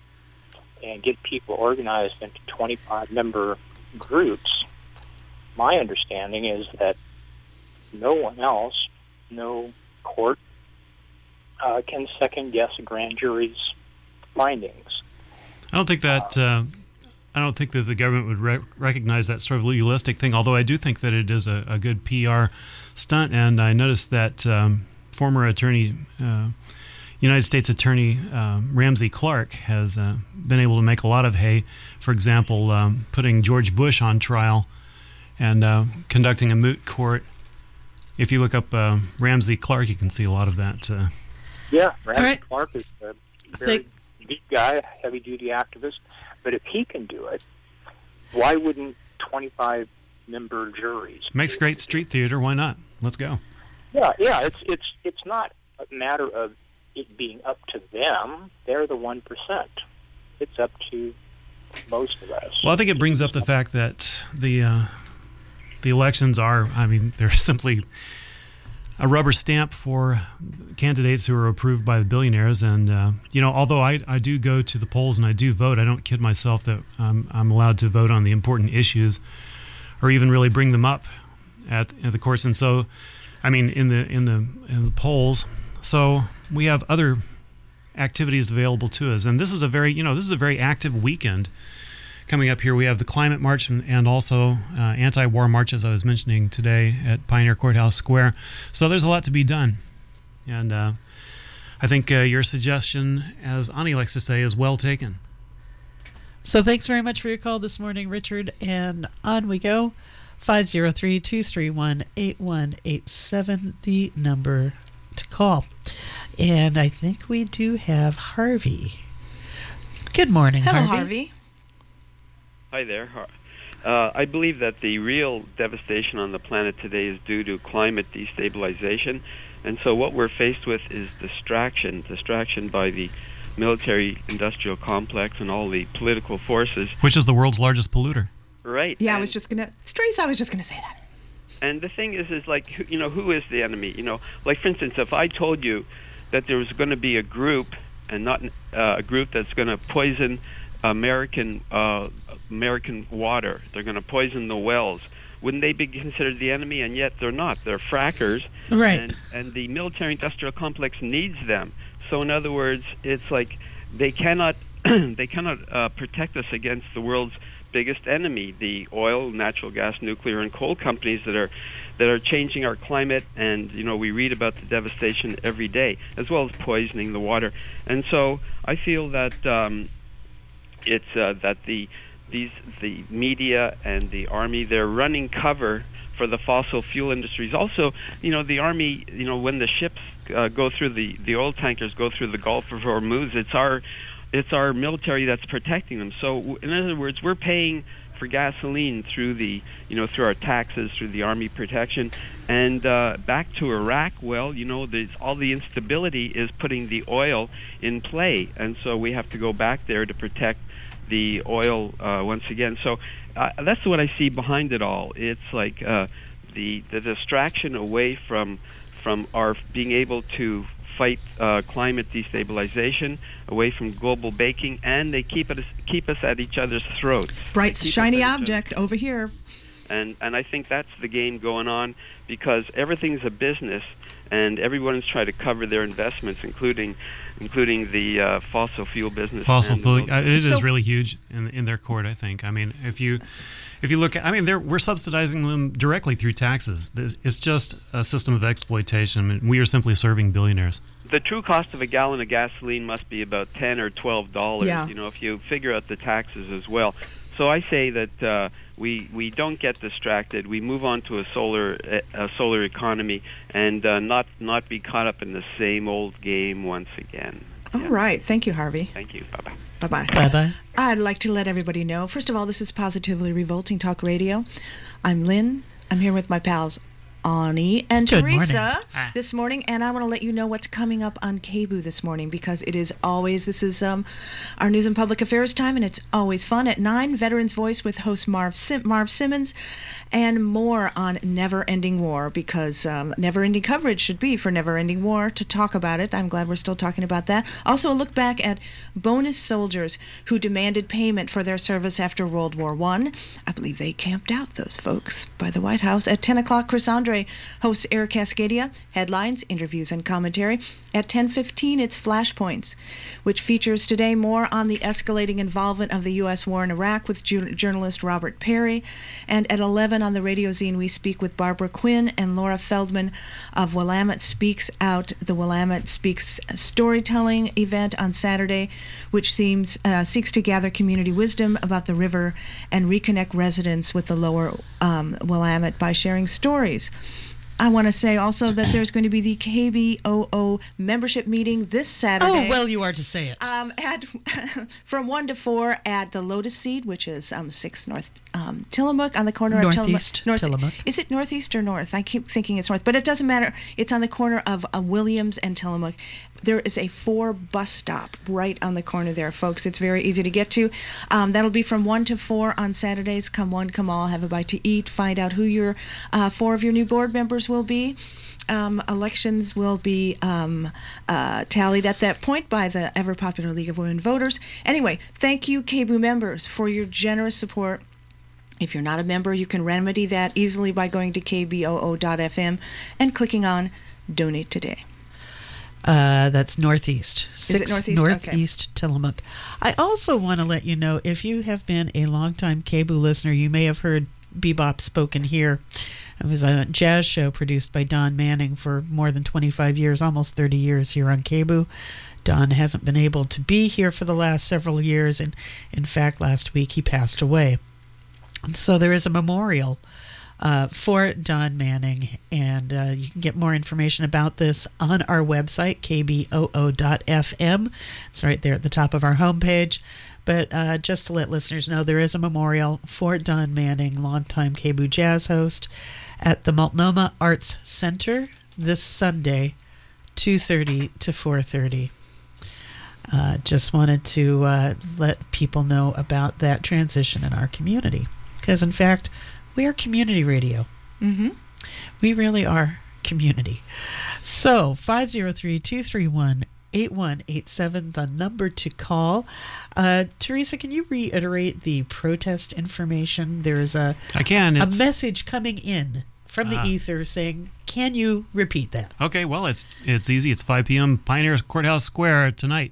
and get people organized into twenty-five member groups, my understanding is that no one else, no court, uh, can second-guess a grand jury's findings. I don't think that uh, I don't think that the government would re- recognize that sort of legalistic thing. Although I do think that it is a, a good P R stunt, and I noticed that um, former attorney, uh, United States Attorney um, Ramsey Clark has uh, been able to make a lot of hay. For example, um, putting George Bush on trial and uh, conducting a moot court. If you look up uh, Ramsey Clark, you can see a lot of that. Uh, Yeah, Ramsey right. Clark is a very deep guy, heavy-duty activist. But if he can do it, why wouldn't twenty-five member juries? makes great street theater. Why not? Let's go. Yeah, yeah. It's it's it's not a matter of it being up to them. They're the one percent. It's up to most of us. Well, I think it brings up the fact that the uh, the elections are, I mean, they're simply a rubber stamp for candidates who are approved by the billionaires. And, uh, you know, although I, I do go to the polls and I do vote, I don't kid myself that um, I'm allowed to vote on the important issues or even really bring them up at, at the courts. And so, I mean, in the in the in the polls, so we have other activities available to us. And this is a very, you know, this is a very active weekend coming up here. We have the climate march and, and also uh, anti-war march, as I was mentioning today at Pioneer Courthouse Square. So there's a lot to be done. And uh, I think uh, your suggestion, as Ani likes to say, is well taken. So thanks very much for your call this morning, Richard. And on we go. five oh three, two three one, eight one eight seven, the number to call. And I think we do have Harvey. Good morning, Hello, Harvey. Harvey. Hi there. Uh, I believe that the real devastation on the planet today is due to climate destabilization. And so what we're faced with is distraction, distraction by the military-industrial complex and all the political forces. Which is the world's largest polluter. Right. Yeah, and I was just going to, Strays, I was just going to say that. And the thing is, is like, who- you know, who is the enemy? You know, like, for instance, if I told you that there was going to be a group, and not uh, a group that's going to poison American uh, American water, they're going to poison the wells, wouldn't they be considered the enemy? And yet they're not. They're frackers. Right. And, and the military-industrial complex needs them. So in other words, it's like they cannot they cannot uh, protect us against the world's biggest enemy, the oil, natural gas, nuclear, and coal companies that are that are changing our climate. And you know, we read about the devastation every day, as well as poisoning the water. And so I feel that um, it's uh, that the these the media and the army, they're running cover for the fossil fuel industries. Also, you know, the army, you know, when the ships uh, go through the the oil tankers go through the Gulf of Hormuz, it's our it's our military that's protecting them. So in other words, we're paying for gasoline through the, you know, through our taxes, through the army protection. And uh, back to Iraq, well, you know, there's, all the instability is putting the oil in play. And so we have to go back there to protect the oil uh, once again. So uh, that's what I see behind it all. It's like uh, the the distraction away from from our being able to fight uh, climate destabilization, away from global baking, and they keep it keep us at each other's throats. Bright, They keep us shiny at each object over here. And and I think that's the game going on, because everything's a business, and everyone's trying to cover their investments, including including the uh, fossil fuel business. Fossil and the fuel, military. uh, it is So- really huge in in their court. I think. I mean, if you if you look at, I mean, they're we're subsidizing them directly through taxes. There's- It's just a system of exploitation, and we are simply serving billionaires. The true cost of a gallon of gasoline must be about ten or twelve dollars. Yeah. You know, if you figure out the taxes as well. So I say that uh, we we don't get distracted. We move on to a solar a solar economy, and uh, not not be caught up in the same old game once again. All right. Thank you, Harvey. Thank you. Bye bye. Bye-bye. Bye-bye. I'd like to let everybody know, first of all, this is Positively Revolting Talk Radio. I'm Lynn. I'm here with my pals Ani and Good Teresa morning. Ah. this morning, and I want to let you know what's coming up on K B O O this morning, because it is always, this is um, our news and public affairs time, and it's always fun. At nine, Veterans Voice with host Marv, Sim- Marv Simmons, and more on Never Ending War, because um, never ending coverage should be for Never Ending War to talk about it. I'm glad we're still talking about that. Also, a look back at bonus soldiers who demanded payment for their service after World War One. I. I believe they camped out, those folks, by the White House. At ten o'clock, Chris Andre hosts Air Cascadia, headlines, interviews, and commentary. At ten fifteen, it's Flashpoints, which features today more on the escalating involvement of the U S war in Iraq with ju- journalist Robert Perry. And at eleven on the Radio Zine, we speak with Barbara Quinn and Laura Feldman of Willamette Speaks Out, the Willamette Speaks storytelling event on Saturday, which seems uh, seeks to gather community wisdom about the river and reconnect residents with the lower um, Willamette by sharing stories. I want to say also that there's going to be the K B O O membership meeting this Saturday. Oh, well, you are to say it. Um, at from one to four at the Lotus Seed, which is um, six North um, Tillamook, on the corner Northeast of Tillamook. Tillamook. Is it northeast or north? I keep thinking it's north, but it doesn't matter. It's on the corner of uh, Williams and Tillamook. There is a four bus stop right on the corner there, folks. It's very easy to get to. Um, that'll be from one to four on Saturdays. Come one, come all, have a bite to eat. Find out who your uh, four of your new board members will be. Um, elections will be um, uh, tallied at that point by the ever-popular League of Women Voters. Anyway, thank you, K B O O members, for your generous support. If you're not a member, you can remedy that easily by going to k b o o dot f m and clicking on Donate Today. Uh, that's northeast. Is it northeast? Northeast okay. Tillamook. I also want to let you know, if you have been a longtime K B O O listener, you may have heard Bebop Spoken Here. It was a jazz show produced by Don Manning for more than twenty-five years, almost thirty years here on K B O O. Don hasn't been able to be here for the last several years, and in fact, last week he passed away. And so there is a memorial uh, for Don Manning, and uh, you can get more information about this on our website, k b o o dot f m. It's right there at the top of our homepage. But uh, just to let listeners know, there is a memorial for Don Manning, longtime K B O O jazz host, at the Multnomah Arts Center this Sunday, two thirty to four thirty. Uh, just wanted to uh, let people know about that transition in our community. Because, in fact, we are community radio. Mm-hmm. We really are community. So, five oh three, two three one, eight one eight seven, the number to call. Uh, Teresa, can you reiterate the protest information? There's a, I can. a message coming in from the uh, ether saying, can you repeat that? Okay, well, it's it's easy. It's five p.m. Pioneer Courthouse Square tonight.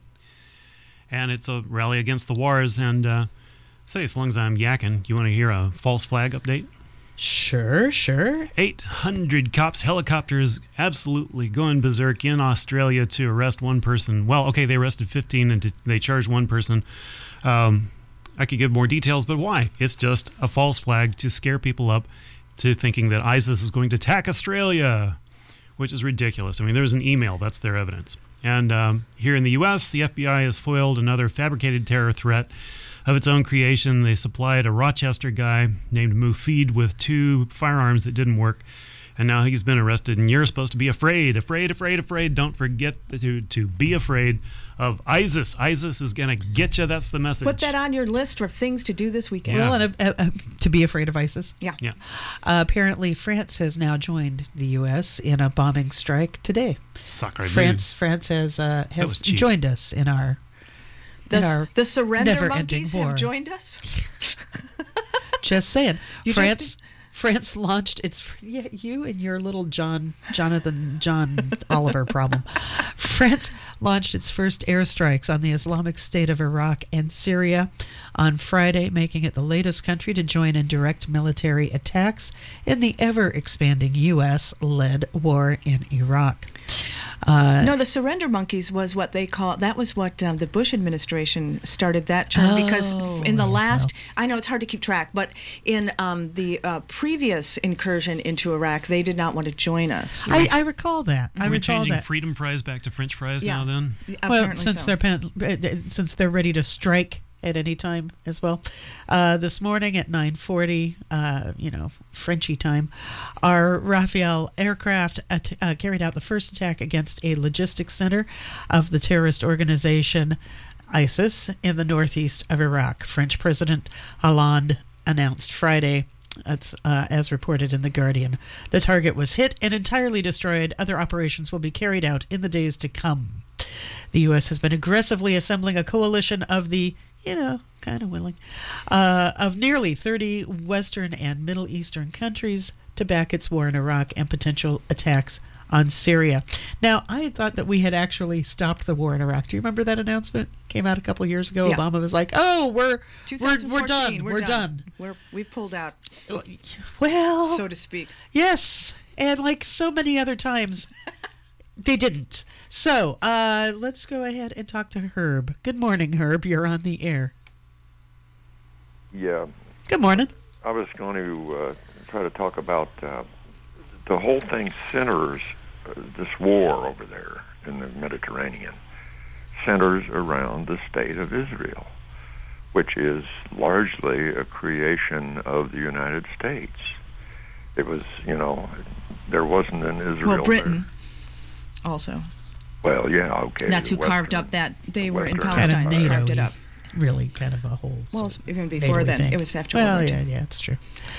And it's a rally against the wars. And uh, say, as long as I'm yakking, you want to hear a false flag update? Sure, sure. eight hundred cops, helicopters, absolutely going berserk in Australia to arrest one person. Well, okay, they arrested fifteen and they charged one person. Um, I could give more details, but why? It's just a false flag to scare people up to thinking that ISIS is going to attack Australia, which is ridiculous. I mean, there's an email. That's their evidence. And um, here in the U S, the F B I has foiled another fabricated terror threat of its own creation. They supplied a Rochester guy named Mufid with two firearms that didn't work, and now he's been arrested. And you're supposed to be afraid, afraid, afraid, afraid. Don't forget to, to be afraid of ISIS. ISIS is going to get you. That's the message. Put that on your list of things to do this weekend. Well, and, uh, uh, to be afraid of ISIS. Yeah. Yeah. Uh, apparently, France has now joined the U S in a bombing strike today. Sacre France, France has uh, has joined us in our the, in our the surrender never-ending monkeys war. have joined us. Just saying, You France. just- France launched its yeah, you and your little John Jonathan John Oliver problem. France launched its first airstrikes on the Islamic State of Iraq and Syria on Friday, making it the latest country to join in direct military attacks in the ever-expanding U S-led war in Iraq. Uh, no, the surrender monkeys was what they call. That was what um, the Bush administration started that term Oh, because in the yes, last, well. I know it's hard to keep track, but in um, the uh, previous incursion into Iraq, they did not want to join us. I, I recall that. I Are we recall changing that. freedom fries back to French fries Yeah. now then? Well, Apparently since so. they're pen, since they're ready to strike at any time as well. Uh, this morning at nine forty, uh, you know, Frenchy time, our Rafale aircraft at, uh, carried out the first attack against a logistics center of the terrorist organization ISIS in the northeast of Iraq. French President Hollande announced Friday. That's uh, as reported in The Guardian. The target was hit and entirely destroyed. Other operations will be carried out in the days to come. The U S has been aggressively assembling a coalition of the, you know, kind of willing, uh, of nearly thirty Western and Middle Eastern countries to back its war in Iraq and potential attacks on Syria. Now, I had thought that we had actually stopped the war in Iraq. Do you remember that announcement? Came out a couple of years ago. Yeah. Obama was like, "Oh, we're we're we're done. We're, We're, done. done." We're we've pulled out, Well, so to speak. yes, and like so many other times, they didn't. So, uh, let's go ahead and talk to Herb. Good morning, Herb. You're on the air. Yeah. Good morning. I was going to uh, try to talk about uh, the whole thing centers, uh, this war over there in the Mediterranean, centers around the state of Israel, which is largely a creation of the United States. It was, you know, there wasn't an Israel Well, Britain there. also. Well, yeah, okay. That's who Western- carved up that. They were in Western Palestine. Kind of They carved it NATO-y. up. Really kind of a whole. Well, sort of even before NATO-y then, thing. it was after Well, World War yeah, Two. yeah, it's true.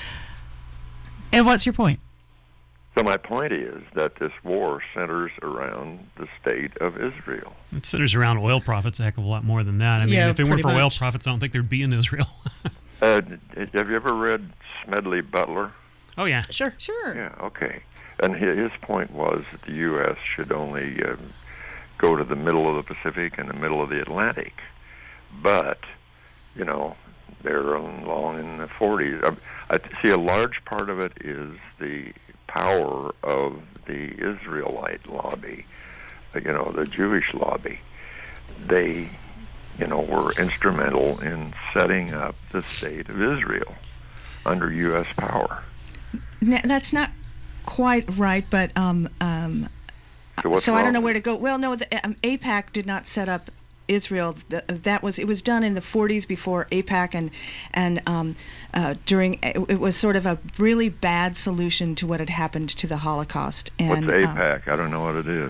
And what's your point? So my point is that this war centers around the state of Israel. It centers around oil profits a heck of a lot more than that. I mean, Yeah, if it weren't pretty for oil much. profits, I don't think there'd be in Israel. Uh, have you ever read Smedley Butler? Oh, yeah. Sure. Sure. Yeah, okay. And hi- his point was that the U S should only uh, go to the middle of the Pacific and the middle of the Atlantic. But, you know, they're along in the forties. I, I see a large part of it is the power of the Israelite lobby, you know, the Jewish lobby. They, you know, were instrumental in setting up the state of Israel under U S power. Now, that's not quite right, but um, um, so, what's so I don't know wrong? where to go. Well, no, the, um, AIPAC did not set up Israel. The, that was it was done in the forties before AIPAC, and and um, uh, during it, it was sort of a really bad solution to what had happened to the Holocaust. And, What's um, AIPAC? I don't know what it is.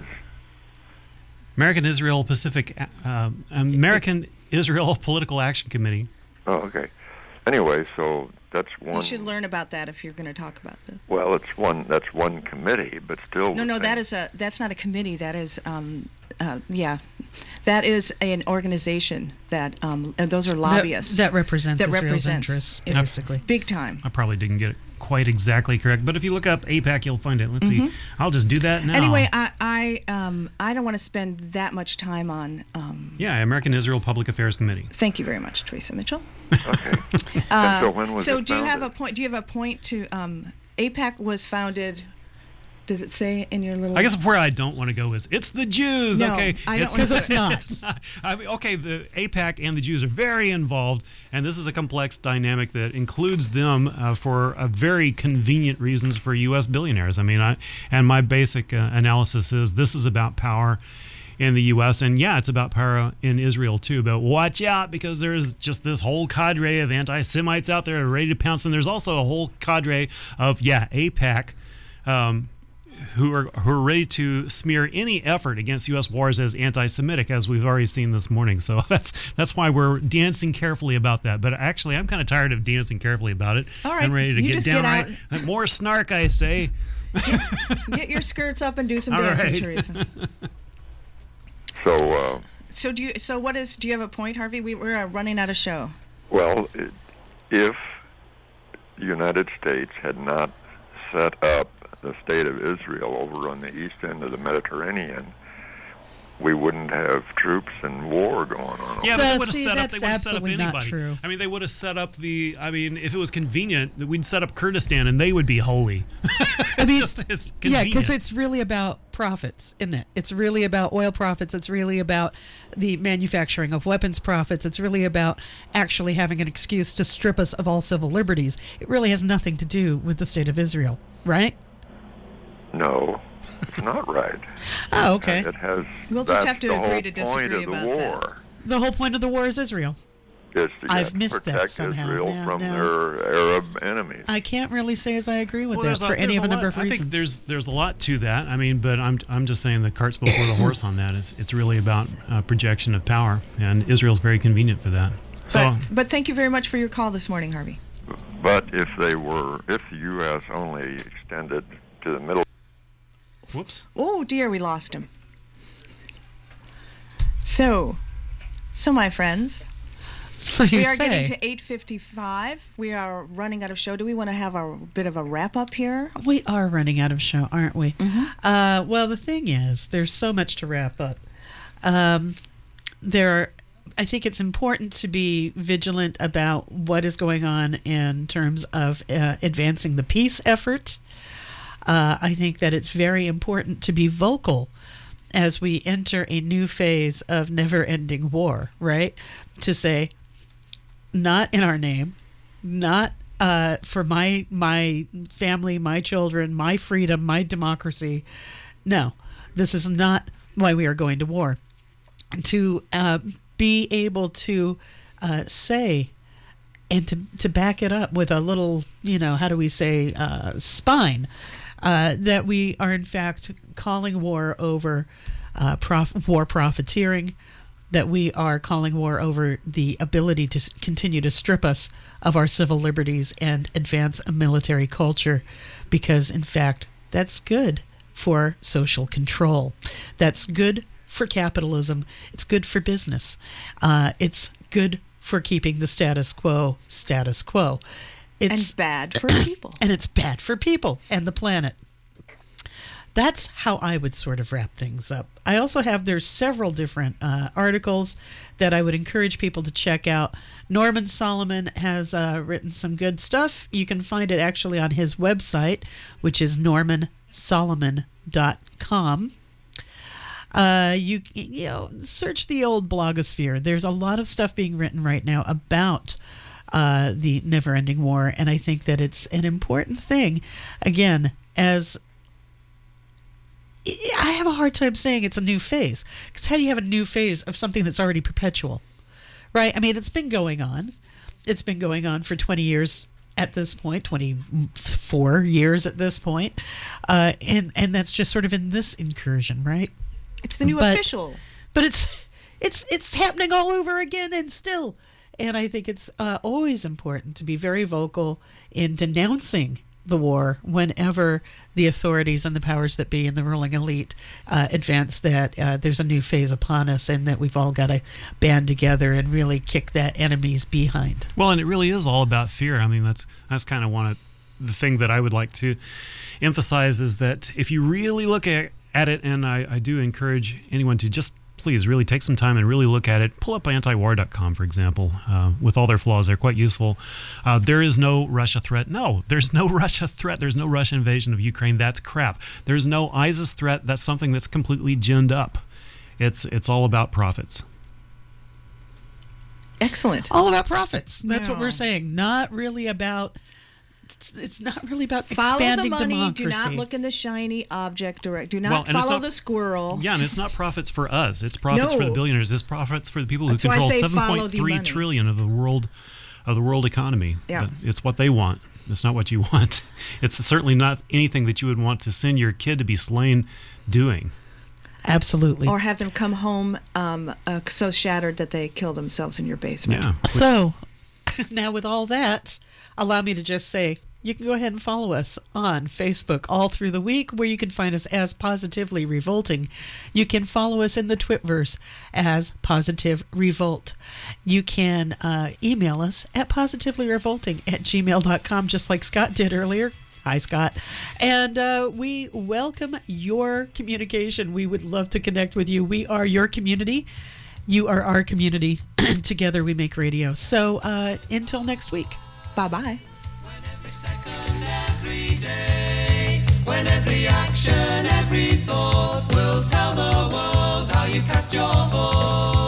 American Israel Pacific, uh, American Israel Political Action Committee. Oh, okay. Anyway, so that's one. you should learn about that if you're going to talk about this. Well, it's one. That's one committee, but still. No, no, that is a that's not a committee. That is, um, uh, yeah, that is an organization that um, and those are lobbyists that, that represents that Israel's represents interests, it- basically. big time. I probably didn't get it quite exactly correct, but if you look up AIPAC, you'll find it. Let's Mhm. see. I'll just do that now. Anyway, I I um I don't want to spend that much time on. Um, yeah, American Israel Public Affairs Committee. Thank you very much, Teresa Mitchell. Okay. Uh, so when was so it do you have a founded? point? Do you have a point to um, AIPAC was founded? Does it say in your little? I guess where I don't want to go is it's the Jews. No, okay, I don't wanna- it's not. it's not. I mean, okay, the AIPAC and the Jews are very involved, and this is a complex dynamic that includes them uh, for a very convenient reasons for U S billionaires. I mean, I and my basic uh, analysis is this is about power in the U S and yeah, it's about power in Israel too. But watch out, because there's just this whole cadre of anti-Semites out there ready to pounce, and there's also a whole cadre of yeah AIPAC. Um, who are who are ready to smear any effort against U S wars as anti-Semitic, as we've already seen this morning. So that's that's why we're dancing carefully about that. But actually, I'm kind of tired of dancing carefully about it. All right, I'm ready to you get just get downright out- more snark, I say. Get your skirts up and do some All dancing, right. Teresa. So, uh, So do you? So what is? Do you have a point, Harvey? We, we're uh, running out of show. well, i- if the United States had not set up the state of Israel over on the east end of the Mediterranean, we wouldn't have troops and war going on. Yeah, but they would have see, set up. that's They would have set up absolutely not anybody. true. I mean, they would have set up the. I mean, if it was convenient, that we'd set up Kurdistan, and they would be holy. it's I mean, just it's yeah, convenient. because it's really about profits, isn't it? It's really about oil profits. It's really about the manufacturing of weapons profits. It's really about actually having an excuse to strip us of all civil liberties. It really has nothing to do with the state of Israel, right? No, it's not right. Oh, okay. It has. We'll just that's have to the agree whole to point disagree of the about that. war. The whole point of the war is Israel. Is to I've get- missed that protect somehow. Israel No, from no. their Arab enemies. I can't really say as I agree with Well, that there's a- for any there's of a number lot- of I reasons. think there's there's a lot to that. I mean, but I'm I'm just saying the cart's before the horse on that. It's it's really about uh, projection of power, and Israel's very convenient for that. So But, but thank you very much for your call this morning, Harvey. But if they were, if the U S only extended to the middle. Whoops. Oh dear, we lost him. So, so my friends, So you we are say. getting to eight fifty-five. We are running out of show. Do we want to have a bit of a wrap up here? We are running out of show, aren't we? Mm-hmm. Uh, well, the thing is, there's so much to wrap up. Um, there are, I think it's important to be vigilant about what is going on in terms of uh, advancing the peace effort. Uh, I think that it's very important to be vocal as we enter a new phase of never-ending war, right? To say, not in our name, not uh, for my my family, my children, my freedom, my democracy. No, this is not why we are going to war. To uh, be able to uh, say and to to back it up with a little, you know, how do we say, uh, spine, uh, that we are in fact calling war over uh, prof- war profiteering, that we are calling war over the ability to s- continue to strip us of our civil liberties and advance a military culture, because in fact that's good for social control. That's good for capitalism. It's good for business. Uh, it's good for keeping the status quo status quo. It's And bad for people. And it's bad for people and the planet. that's how I would sort of wrap things up. I also have, there's several different uh, articles that I would encourage people to check out. Norman Solomon has uh, written some good stuff. You can find it actually on his website, which is norman solomon dot com. Uh, you you know, search the old blogosphere. There's a lot of stuff being written right now about uh, the never-ending war, and I think that it's an important thing. Again, as I have a hard time saying it's a new phase, because how do you have a new phase of something that's already perpetual, right? I mean, it's been going on. It's been going on for twenty years at this point, twenty-four years at this point, uh, and and that's just sort of in this incursion, right? It's the new but, official. But it's it's it's happening all over again and still. And I think it's uh, always important to be very vocal in denouncing the war whenever the authorities and the powers that be and the ruling elite uh, advance that uh, there's a new phase upon us and that we've all got to band together and really kick that enemy's behind. Well, and it really is all about fear. I mean, that's that's kind of one of the thing that I would like to emphasize is that if you really look at, at it, and I, I do encourage anyone to just please really take some time and really look at it. Pull up anti war dot com, for example. Uh, with all their flaws, they're quite useful. Uh, there is no Russia threat. No, there's no Russia threat. There's no Russian invasion of Ukraine. That's crap. There's no ISIS threat. That's something that's completely ginned up. It's it's all about profits. Excellent. All about profits. That's No. what we're saying. Not really about... It's, it's not really about Follow expanding the money. democracy. Do not look in the shiny object direct. Do not Well, and it's follow not- the squirrel. Yeah, and it's not profits for us. It's profits No. for the billionaires. It's profits for the people who That's why I control say seven follow point the three money. trillion of the world of the world economy. Yeah. But it's what they want. It's not what you want. It's certainly not anything that you would want to send your kid to be slain doing. Absolutely. Or have them come home um, uh, so shattered that they kill themselves in your basement. Yeah. So, now with all that, allow me to just say, you can go ahead and follow us on Facebook all through the week, where you can find us as Positively Revolting. You can follow us in the Twitverse as Positive Revolt. You can uh, email us at positivelyrevolting at gmail dot com, just like Scott did earlier. Hi, Scott. And uh, we welcome your communication. We would love to connect with you. We are your community. You are our community. Together we make radio. So uh, until next week. Bye-bye. Every day, when every action, every thought will tell the world how you cast your vote.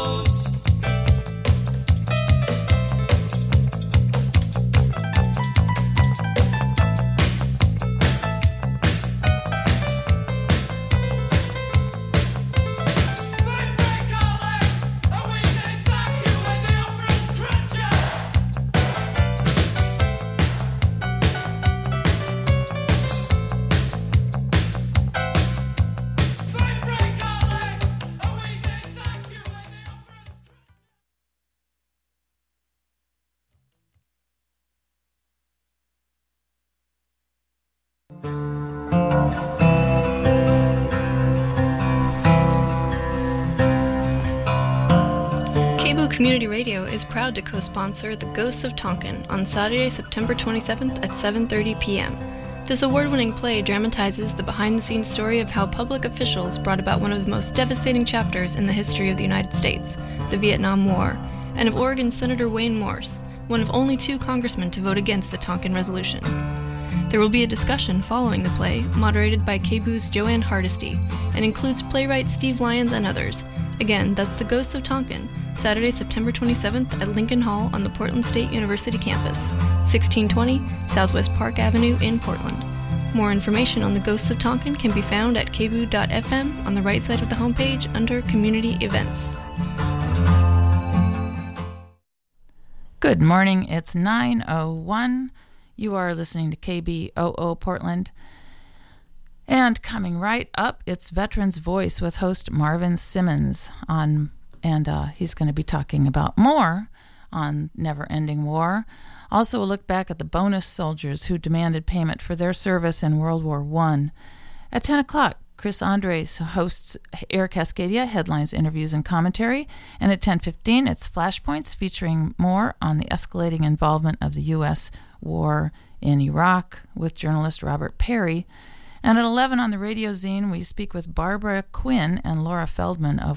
Community Radio is proud to co-sponsor The Ghosts of Tonkin on Saturday, September twenty-seventh at seven thirty p.m. This award-winning play dramatizes the behind-the-scenes story of how public officials brought about one of the most devastating chapters in the history of the United States, the Vietnam War, and of Oregon Senator Wayne Morse, one of only two congressmen to vote against the Tonkin Resolution. There will be a discussion following the play, moderated by K B O O's Joanne Hardesty, and includes playwright Steve Lyons and others. Again, that's The Ghosts of Tonkin, Saturday, September twenty-seventh at Lincoln Hall on the Portland State University campus, sixteen twenty Southwest Park Avenue in Portland. More information on The Ghosts of Tonkin can be found at k b o dot f m on the right side of the homepage under Community Events. Good morning. It's nine oh one. You are listening to K B O O Portland. And coming right up, it's Veterans Voice with host Marvin Simmons on, and uh, he's going to be talking about more on Never Ending War. Also, a look back at the bonus soldiers who demanded payment for their service in World War One. At ten o'clock, Chris Andres hosts Air Cascadia, headlines, interviews, and commentary. And at ten fifteen, it's Flashpoints, featuring more on the escalating involvement of the U S war in Iraq with journalist Robert Perry. And at eleven on the Radio Zine, we speak with Barbara Quinn and Laura Feldman of